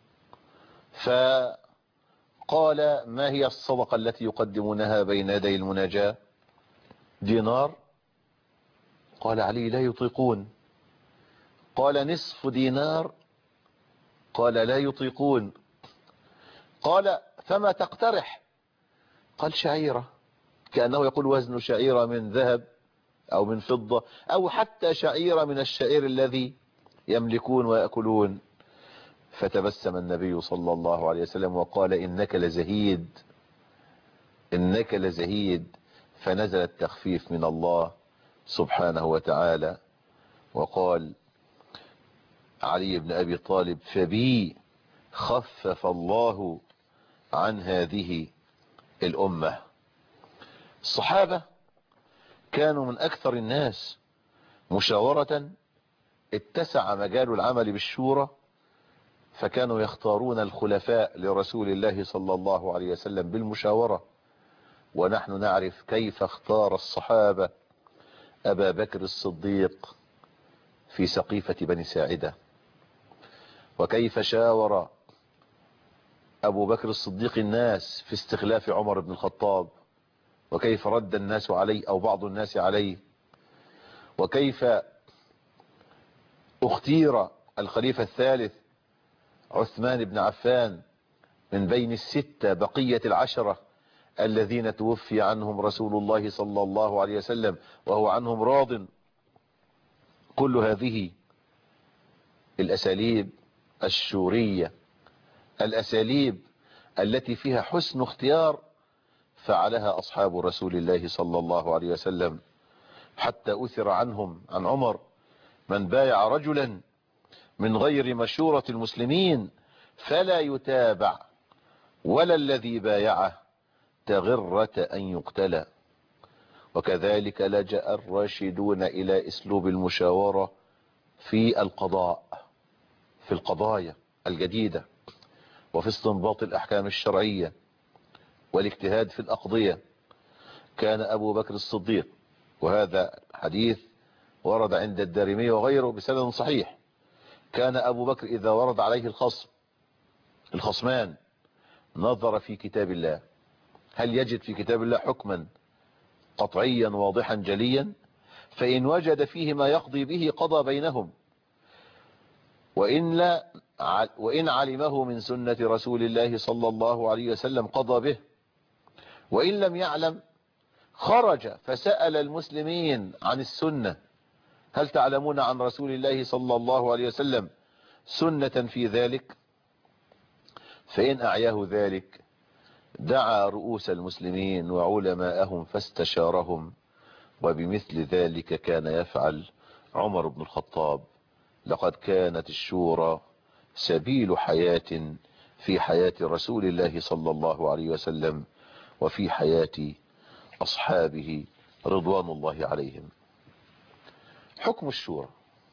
فقال: ما هي الصدقة التي يقدمونها بين يدي المناجاة؟ دينار؟ قال علي: لا يطيقون. قال: نصف دينار؟ قال: لا يطيقون. قال: فما تقترح؟ قال: شعيرة، كأنه يقول وزن شعيرة من ذهب أو من فضة، أو حتى شعيرة من الشعير الذي يملكون ويأكلون. فتبسم النبي صلى الله عليه وسلم وقال: إنك لزهيد، إنك لزهيد. فنزل التخفيف من الله سبحانه وتعالى، وقال علي بن أبي طالب: فبي خفف الله عن هذه الأمة. الصحابة كانوا من أكثر الناس مشاورة، اتسع مجال العمل بالشورى، فكانوا يختارون الخلفاء لرسول الله صلى الله عليه وسلم بالمشاورة. ونحن نعرف كيف اختار الصحابة أبا بكر الصديق في سقيفة بني ساعدة، وكيف شاور أبو بكر الصديق الناس في استخلاف عمر بن الخطاب، وكيف رد الناس عليه أو بعض الناس عليه، وكيف اختير الخليفة الثالث عثمان بن عفان من بين الستة بقية العشرة الذين توفي عنهم رسول الله صلى الله عليه وسلم وهو عنهم راض. كل هذه الأساليب الشورية، الأساليب التي فيها حسن اختيار، فعلها أصحاب رسول الله صلى الله عليه وسلم، حتى أثر عنهم عن عمر من بايع رجلا من غير مشورة المسلمين فلا يتابع، ولا الذي بايعه تغرة أن يقتل. وكذلك لجأ الراشدون إلى أسلوب المشاورة في القضاء، في القضايا الجديدة، وفي استنباط الأحكام الشرعية والاجتهاد في الأقضية. كان أبو بكر الصديق، وهذا حديث ورد عند الدارمي وغيره بسند صحيح، كان أبو بكر إذا ورد عليه الخصم الخصمان نظر في كتاب الله، هل يجد في كتاب الله حكما قطعيا واضحا جليا، فإن وجد فيه ما يقضي به قضى بينهم، وإن, لا وإن علمه من سنة رسول الله صلى الله عليه وسلم قضى به، وإن لم يعلم خرج فسأل المسلمين عن السنة، هل تعلمون عن رسول الله صلى الله عليه وسلم سنة في ذلك؟ فإن أعياه ذلك دعا رؤوس المسلمين وعلماءهم فاستشارهم، وبمثل ذلك كان يفعل عمر بن الخطاب. لقد كانت الشورى سبيل حياة في حياة رسول الله صلى الله عليه وسلم وفي حياة أصحابه رضوان الله عليهم. حكم الشورى،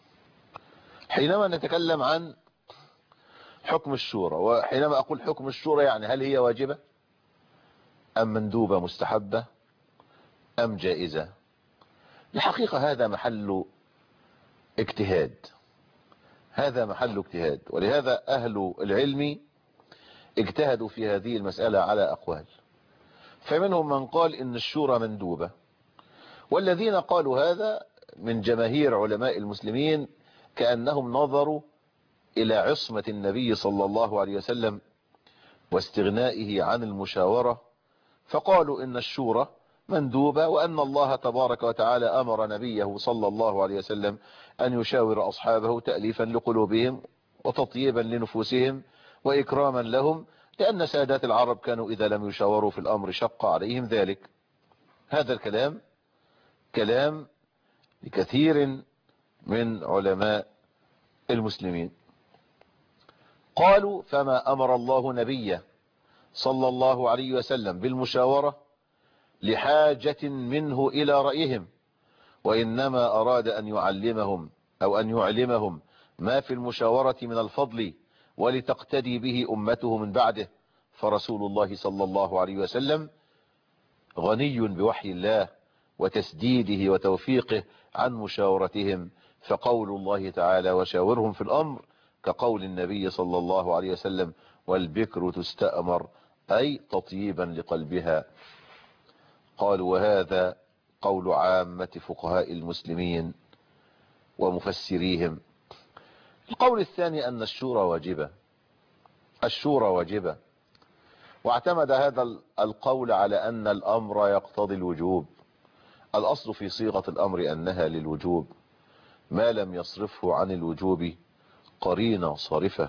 حينما نتكلم عن حكم الشورى، وحينما أقول حكم الشورى يعني هل هي واجبة أم مندوبة مستحبة أم جائزة؟ الحقيقة هذا محل اجتهاد، هذا محل اجتهاد، ولهذا أهل العلم اجتهدوا في هذه المسألة على أقوال. فمنهم من قال إن الشورى مندوبة، والذين قالوا هذا من جماهير علماء المسلمين كأنهم نظروا إلى عصمة النبي صلى الله عليه وسلم واستغنائه عن المشاورة، فقالوا إن الشورى مندوبة، وأن الله تبارك وتعالى أمر نبيه صلى الله عليه وسلم أن يشاور أصحابه تأليفا لقلوبهم وتطييبا لنفوسهم وإكراما لهم، لأن سادات العرب كانوا إذا لم يشاوروا في الأمر شق عليهم ذلك. هذا الكلام كلام لكثير من علماء المسلمين. قالوا فما أمر الله نبيه صلى الله عليه وسلم بالمشاورة لحاجة منه إلى رأيهم، وإنما أراد أن يعلمهم أو أن يعلمهم ما في المشاورة من الفضل ولتقتدي به أمته من بعده. فرسول الله صلى الله عليه وسلم غني بوحي الله وتسديده وتوفيقه عن مشاورتهم، فقول الله تعالى وشاورهم في الأمر كقول النبي صلى الله عليه وسلم والبكر تستأمر، أي تطييبا لقلبها. قالوا وهذا قول عامة فقهاء المسلمين ومفسريهم. القول الثاني أن الشورى واجبة، الشورى واجبة، واعتمد هذا القول على أن الأمر يقتضي الوجوب. الأصل في صيغة الأمر أنها للوجوب ما لم يصرفه عن الوجوب قرينة صارفة.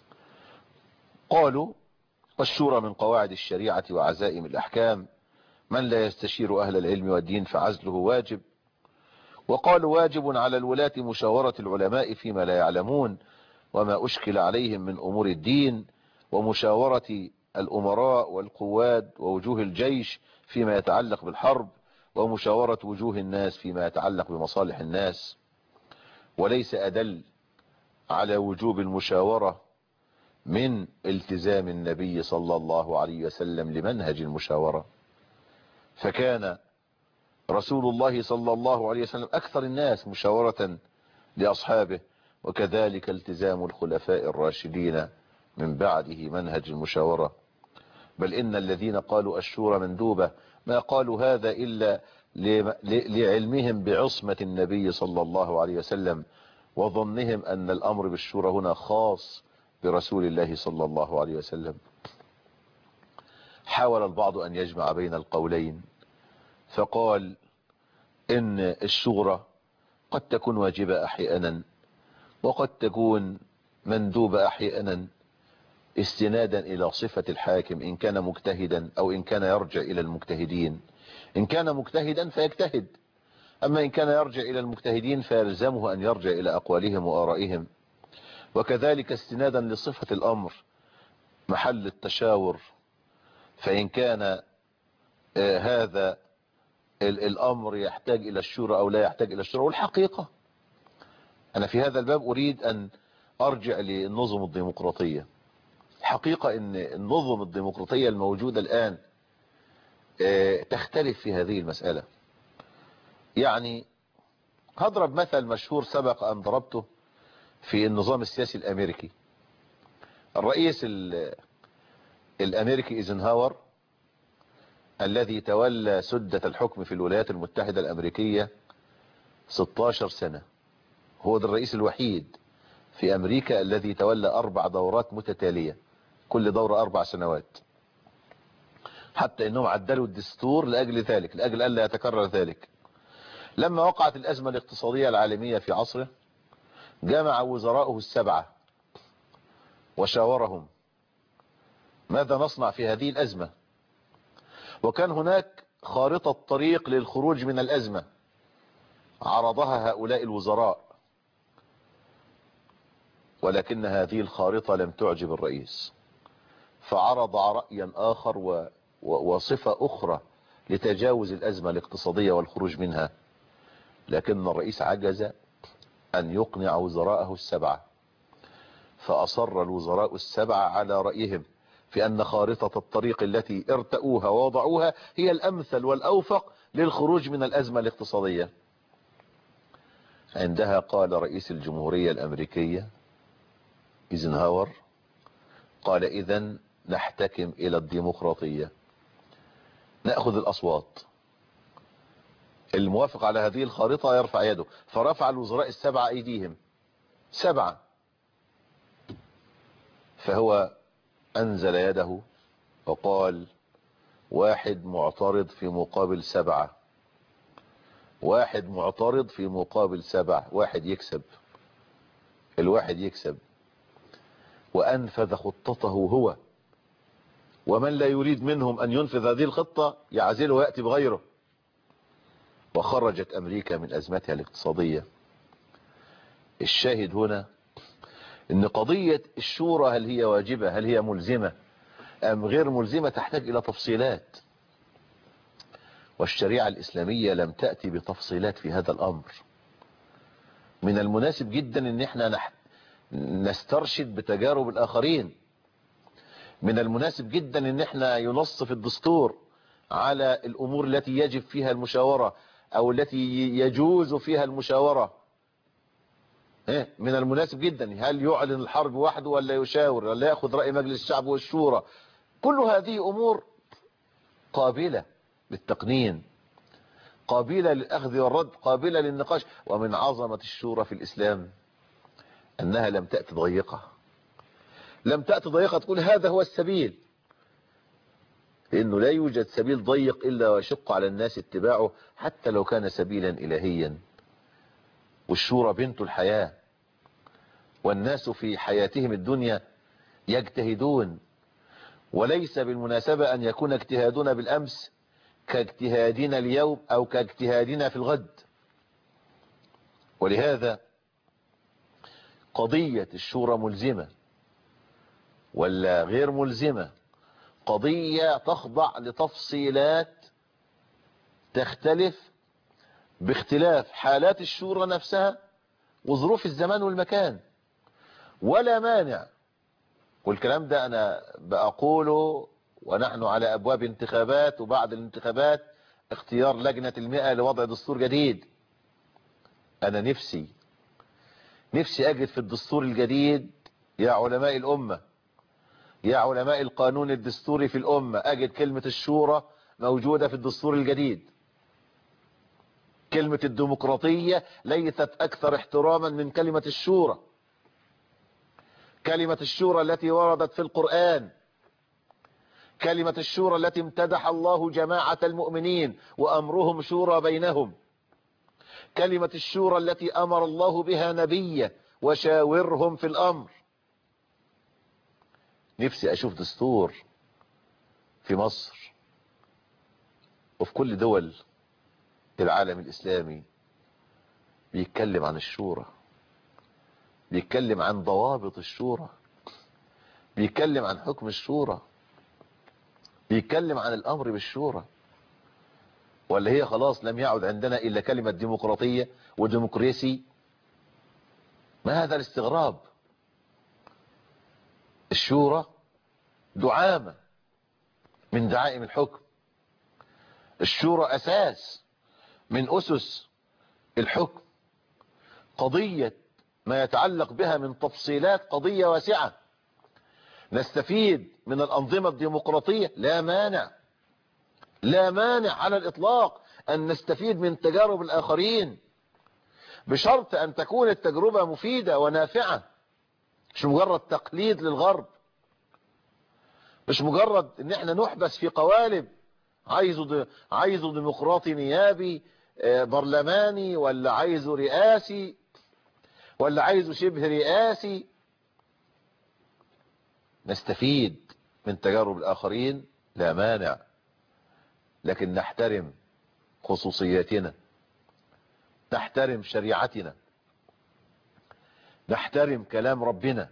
قالوا والشورى من قواعد الشريعة وعزائم الأحكام، من لا يستشير أهل العلم والدين فعزله واجب. وقالوا واجب على الولاة مشاورة العلماء فيما لا يعلمون وما أشكل عليهم من أمور الدين، ومشاورة الأمراء والقواد ووجوه الجيش فيما يتعلق بالحرب، ومشاورة وجوه الناس فيما يتعلق بمصالح الناس. وليس أدل على وجوب المشاورة من التزام النبي صلى الله عليه وسلم لمنهج المشاورة، فكان رسول الله صلى الله عليه وسلم أكثر الناس مشاورة لأصحابه، وكذلك التزام الخلفاء الراشدين من بعده منهج المشاورة. بل إن الذين قالوا الشورى مندوبة ما قالوا هذا إلا لعلمهم بعصمة النبي صلى الله عليه وسلم، وظنهم أن الأمر بالشورى هنا خاص برسول الله صلى الله عليه وسلم. حاول البعض أن يجمع بين القولين، فقال إن الشورى قد تكون واجبة أحيانا وقد تكون مندوبة أحيانا، استنادا إلى صفة الحاكم إن كان مجتهدا أو إن كان يرجع إلى المجتهدين. إن كان مجتهدا فيجتهد، أما إن كان يرجع إلى المجتهدين فيلزمه أن يرجع إلى أقوالهم وآرائهم. وكذلك استنادا لصفة الأمر محل التشاور، فإن كان آه هذا الأمر يحتاج إلى الشورى أو لا يحتاج إلى الشورى. والحقيقة أنا في هذا الباب أريد أن أرجع للنظم الديمقراطية. الحقيقة أن النظم الديمقراطية الموجودة الآن آه تختلف في هذه المسألة. يعني هضرب مثل مشهور سبق أن ضربته في النظام السياسي الأمريكي. الرئيس الأمريكي ايزنهاور الذي تولى سدة الحكم في الولايات المتحدة الأمريكية ستاشر سنة، هو ده الرئيس الوحيد في أمريكا الذي تولى أربع دورات متتالية، كل دورة أربع سنوات، حتى أنهم عدلوا الدستور لأجل ذلك، لأجل ألا يتكرر ذلك. لما وقعت الأزمة الاقتصادية العالمية في عصره جمع وزراءه السبعة وشاورهم ماذا نصنع في هذه الأزمة، وكان هناك خارطة طريق للخروج من الأزمة عرضها هؤلاء الوزراء، ولكن هذه الخارطة لم تعجب الرئيس، فعرض رأيا آخر و... و... وصفة أخرى لتجاوز الأزمة الاقتصادية والخروج منها، لكن الرئيس عجز أن يقنع وزراءه السبعة، فأصر الوزراء السبعة على رأيهم في أن خارطة الطريق التي ارتأوها ووضعوها هي الأمثل والأوفق للخروج من الأزمة الاقتصادية. عندها قال رئيس الجمهورية الأمريكية ايزنهاور، قال إذن نحتكم إلى الديمقراطية، نأخذ الأصوات، الموافق على هذه الخارطة يرفع يده. فرفع الوزراء السبعة أيديهم، سبعة، فهو أنزل يده وقال واحد معترض في مقابل سبعة، واحد معترض في مقابل سبعة، واحد يكسب، الواحد يكسب. وأنفذ خطته هو، ومن لا يريد منهم أن ينفذ هذه الخطة يعزله ويأتي بغيره، وخرجت أمريكا من أزمتها الاقتصادية. الشاهد هنا ان قضية الشورى هل هي واجبة، هل هي ملزمة ام غير ملزمة، تحتاج الى تفصيلات، والشريعة الاسلامية لم تأتي بتفصيلات في هذا الامر. من المناسب جدا ان احنا نح... نسترشد بتجارب الاخرين، من المناسب جدا ان احنا ينص في الدستور على الامور التي يجب فيها المشاورة او التي يجوز فيها المشاورة. من المناسب جدا هل يعلن الحرب وحده ولا يشاور ولا يأخذ رأي مجلس الشعب والشورى. كل هذه أمور قابلة للتقنين، قابلة للأخذ والرد، قابلة للنقاش. ومن عظمة الشورى في الإسلام أنها لم تأتي ضيقة، لم تأتي ضيقة تقول هذا هو السبيل، لأنه لا يوجد سبيل ضيق إلا ويشق على الناس اتباعه حتى لو كان سبيلا إلهيا. والشورى بنت الحياة، والناس في حياتهم الدنيا يجتهدون، وليس بالمناسبة أن يكون اجتهادنا بالأمس كاجتهادنا اليوم أو كاجتهادنا في الغد. ولهذا قضية الشورى ملزمة ولا غير ملزمة قضية تخضع لتفصيلات تختلف باختلاف حالات الشورى نفسها وظروف الزمان والمكان. ولا مانع، والكلام ده أنا بقوله ونحن على أبواب انتخابات، وبعد الانتخابات اختيار لجنة المئة لوضع دستور جديد. أنا نفسي نفسي أجد في الدستور الجديد يا علماء الأمة، يا علماء القانون الدستوري في الأمة، أجد كلمة الشورى موجودة في الدستور الجديد. كلمة الديمقراطية ليست أكثر احتراما من كلمة الشورى. كلمة الشورى التي وردت في القرآن كلمة الشورى التي امتدح الله جماعة المؤمنين وأمرهم شورى بينهم، كلمة الشورى التي أمر الله بها نبيه وشاورهم في الأمر. نفسي أشوف دستور في مصر وفي كل دول العالم الإسلامي بيتكلم عن الشورى، بيتكلم عن ضوابط الشورى، بيتكلم عن حكم الشورى، بيتكلم عن الأمر بالشورى. ولا هي خلاص لم يعد عندنا إلا كلمة ديمقراطية وديمقراسي؟ ما هذا الاستغراب؟ الشورى دعامة من دعائم الحكم، الشورى أساس من أسس الحكم، قضية ما يتعلق بها من تفصيلات قضية واسعة. نستفيد من الأنظمة الديمقراطية، لا مانع، لا مانع على الإطلاق أن نستفيد من تجارب الآخرين، بشرط أن تكون التجربة مفيدة ونافعة، مش مجرد تقليد للغرب، مش مجرد ان احنا نحبس في قوالب عايزه عايزه ديمقراطي نيابي برلماني، ولا عايزه رئاسي، ولا عايزه شبه رئاسي. نستفيد من تجارب الآخرين لا مانع، لكن نحترم خصوصياتنا، نحترم شريعتنا، نحترم كلام ربنا.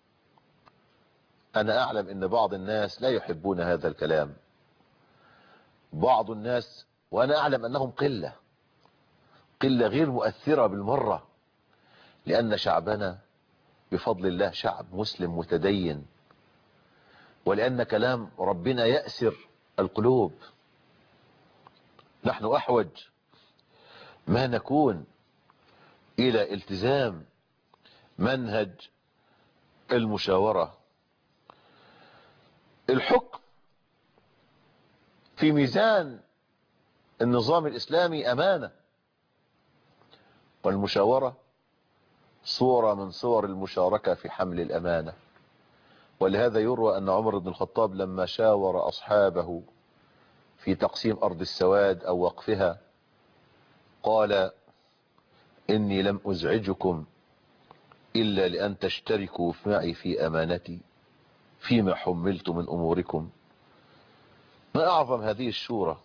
أنا أعلم أن بعض الناس لا يحبون هذا الكلام، بعض الناس، وأنا أعلم أنهم قلة قلة غير مؤثرة بالمرة، لأن شعبنا بفضل الله شعب مسلم متدين، ولأن كلام ربنا يأسر القلوب. نحن أحوج ما نكون إلى التزام منهج المشاورة. الحكم في ميزان النظام الإسلامي أمانة، والمشاورة صورة من صور المشاركة في حمل الأمانة. ولهذا يروى أن عمر بن الخطاب لما شاور أصحابه في تقسيم أرض السواد أو وقفها قال: إني لم أزعجكم إلا لأن تشتركوا معي في أمانتي فيما حملت من أموركم. ما أعظم هذه الشورى.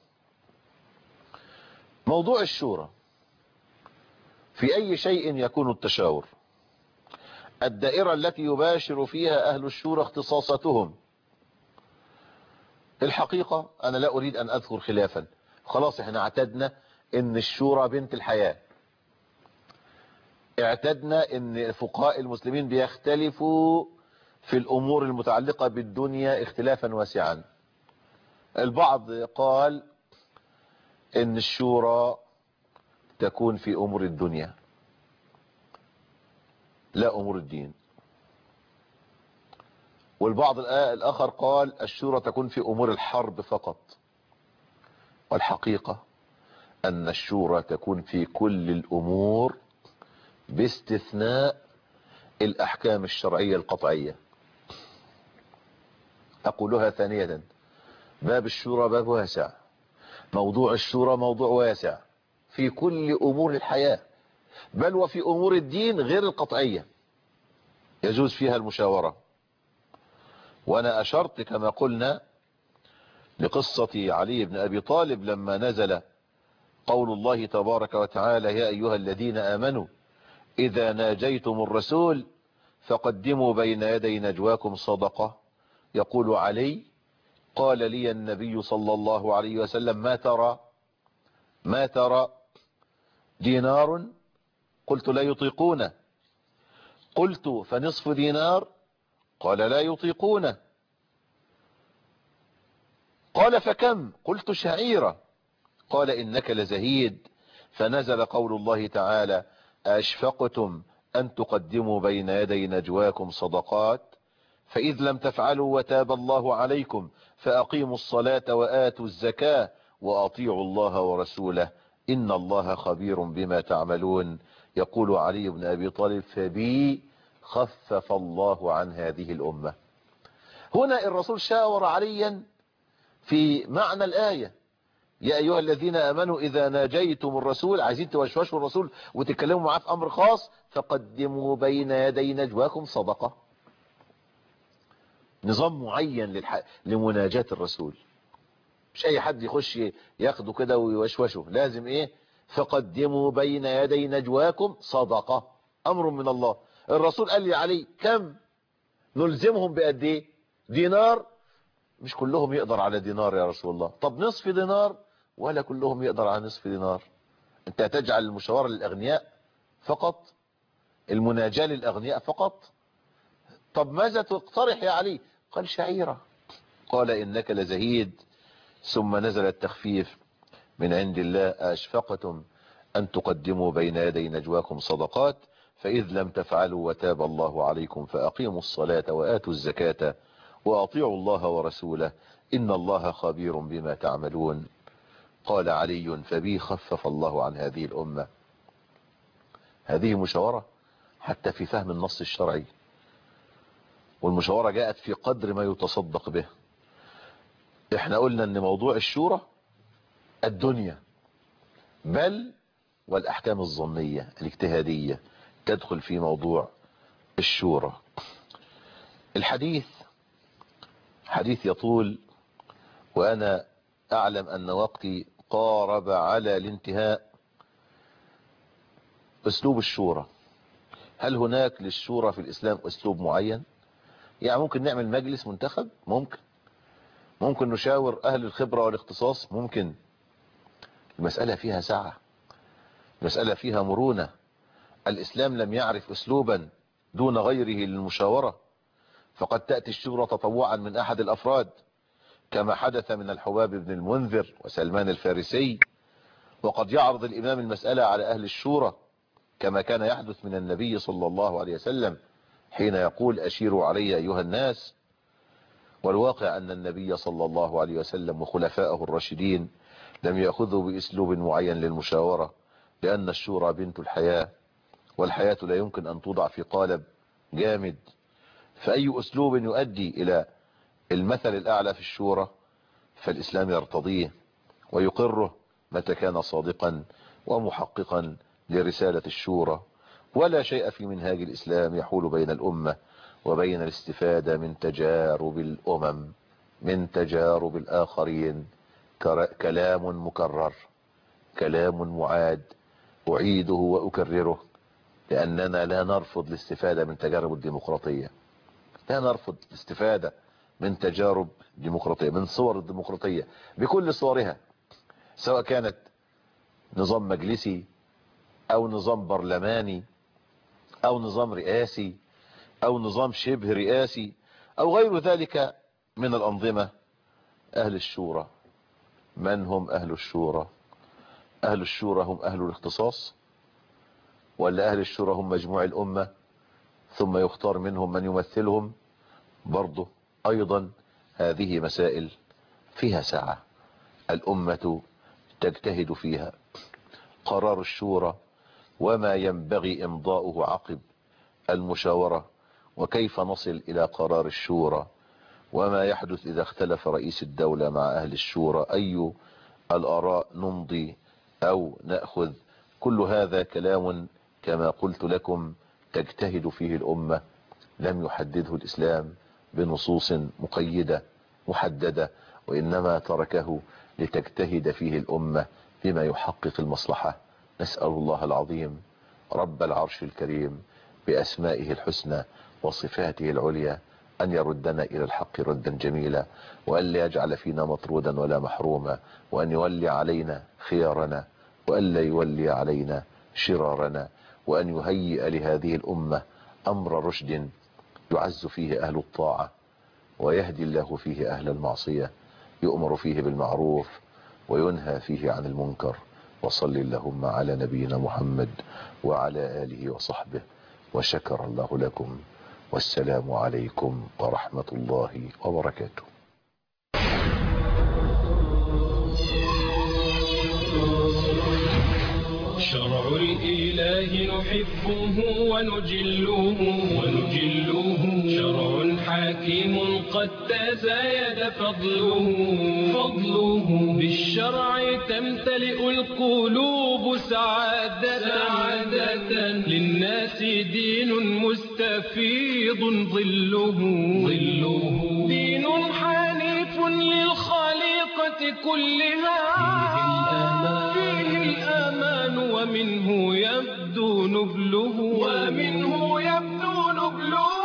موضوع الشورى في أي شيء يكون التشاور. الدائرة التي يباشر فيها أهل الشورى اختصاصاتهم. الحقيقة أنا لا أريد أن أذكر خلافا، خلاص احنا اعتدنا ان الشورى بنت الحياة، اعتدنا ان فقهاء المسلمين بيختلفوا في الأمور المتعلقة بالدنيا اختلافا واسعا. البعض قال ان الشورى تكون في أمور الدنيا لا أمور الدين، والبعض الآخر قال الشورى تكون في أمور الحرب فقط. والحقيقة أن الشورى تكون في كل الأمور باستثناء الأحكام الشرعية القطعية. أقولها ثانية، باب الشورى باب واسع، موضوع الشورى موضوع واسع في كل أمور الحياة، بل وفي أمور الدين غير القطعية يجوز فيها المشاورة. وأنا أشرت كما قلنا لقصة علي بن أبي طالب لما نزل قول الله تبارك وتعالى: يا أيها الذين آمنوا إذا ناجيتم الرسول فقدموا بين يدي نجواكم صدقة. يقول علي: قال لي النبي صلى الله عليه وسلم: ما ترى ما ترى دينار؟ قلت: لا يطيقونه. قلت: فنصف دينار؟ قال: لا يطيقونه. قال: فكم؟ قلت: شعيرة. قال: إنك لزهيد. فنزل قول الله تعالى: أشفقتم أن تقدموا بين يدي نجواكم صدقات فإذ لم تفعلوا وتاب الله عليكم فأقيموا الصلاة وآتوا الزكاة وأطيعوا الله ورسوله إن الله خبير بما تعملون. يقول علي بن أبي طالب: فبي خفف الله عن هذه الأمة. هنا الرسول شاور عليا في معنى الآية. يا أيها الذين آمنوا إذا ناجيتم الرسول، عايزين توشوشوا الرسول وتتكلموا معاه في أمر خاص، فقدموا بين يدي نجواكم صدقة. نظام معين للح... لمناجاة الرسول. مش أي حد يخش ياخده كده ويوشوشه، لازم إيه؟ فقدموا بين يدي نجواكم صدقة، أمر من الله. الرسول قال لي علي كم نلزمهم بقد إيه؟ دينار؟ مش كلهم يقدر على دينار يا رسول الله. طب نصف دينار؟ ولا كلهم يقدر على نصف دينار. انت هتجعل المشاورة للأغنياء فقط، المناجاة للأغنياء فقط؟ طب ماذا تقترح يا علي؟ قال شعيرة. قال إنك لزهيد. ثم نزل التخفيف من عند الله أشفقتم أن تقدموا بين يدي نجواكم صدقات فإذ لم تفعلوا وتاب الله عليكم فأقيموا الصلاة وآتوا الزكاة وأطيعوا الله ورسوله إن الله خبير بما تعملون. قال علي فبي خفف الله عن هذه الأمة. هذه مشاورة حتى في فهم النص الشرعي، والمشاورة جاءت في قدر ما يتصدق به. احنا قلنا ان موضوع الشورى الدنيا، بل والأحكام الظنية الاجتهادية تدخل في موضوع الشورى. الحديث حديث يطول، وأنا أعلم أن وقتي قارب على الانتهاء. أسلوب الشورى، هل هناك للشورى في الإسلام أسلوب معين؟ يعني ممكن نعمل مجلس منتخب، ممكن ممكن نشاور أهل الخبرة والاختصاص، ممكن. المسألة فيها سعة، المسألة فيها مرونة. الإسلام لم يعرف أسلوبا دون غيره للمشاورة، فقد تأتي الشورى تطوعا من أحد الأفراد كما حدث من الحباب بن المنذر وسلمان الفارسي، وقد يعرض الإمام المسألة على أهل الشورى كما كان يحدث من النبي صلى الله عليه وسلم حين يقول أشيروا علي أيها الناس. والواقع أن النبي صلى الله عليه وسلم وخلفائه الراشدين لم يأخذوا بأسلوب معين للمشاورة، لأن الشورى بنت الحياة، والحياة لا يمكن أن توضع في قالب جامد. فأي أسلوب يؤدي إلى المثل الأعلى في الشورى فالإسلام يرتضيه ويقره متى كان صادقا ومحققا لرسالة الشورى. ولا شيء في منهاج الإسلام يحول بين الأمة وبين الاستفادة من تجارب الأمم، من تجارب الآخرين. كلام مكرر، كلام معاد، أعيده وأكرره، لأننا لا نرفض الاستفادة من تجارب الديمقراطية، لا نرفض الاستفادة من تجارب ديمقراطية، من صور الديمقراطية بكل صورها، سواء كانت نظام مجلسي أو نظام برلماني أو نظام رئاسي أو نظام شبه رئاسي أو غير ذلك من الأنظمة. أهل الشورى، من هم أهل الشورى؟ أهل الشورى هم أهل الاختصاص، ولا أهل الشورى هم مجموع الأمة ثم يختار منهم من يمثلهم؟ برضه أيضا هذه مسائل فيها سعة، الأمة تجتهد فيها. قرار الشورى وما ينبغي إمضاؤه عقب المشاورة، وكيف نصل إلى قرار الشورى، وما يحدث إذا اختلف رئيس الدولة مع أهل الشورى، أي الآراء نمضي أو نأخذ. كل هذا كلام كما قلت لكم تجتهد فيه الأمة، لم يحدده الإسلام بنصوص مقيدة محددة، وإنما تركه لتجتهد فيه الأمة بما يحقق المصلحة. نسأل الله العظيم رب العرش الكريم بأسمائه الحسنى وصفاته العليا أن يردنا إلى الحق ردا جميلا، وأن لا يجعل فينا مطرودا ولا محروما، وأن يولي علينا خيارنا وأن لا يولي علينا شرارنا، وأن يهيئ لهذه الأمة أمر رشد يعز فيه أهل الطاعة ويهدي الله فيه أهل المعصية، يؤمر فيه بالمعروف وينهى فيه عن المنكر. وصل اللهم على نبينا محمد وعلى آله وصحبه، وشكر الله لكم، والسلام عليكم ورحمة الله وبركاته. شرع الإله نحبه ونجله ونجله شرع حكيم قد تزايد فضله فضله بالشرع تمتلئ القلوب سعادة, سعادة للناس دين مستفيض ظله ظله دين حنيف للخليقة كلها فيه الأمان ومنه يبدو نبله ومنه يبدو نبله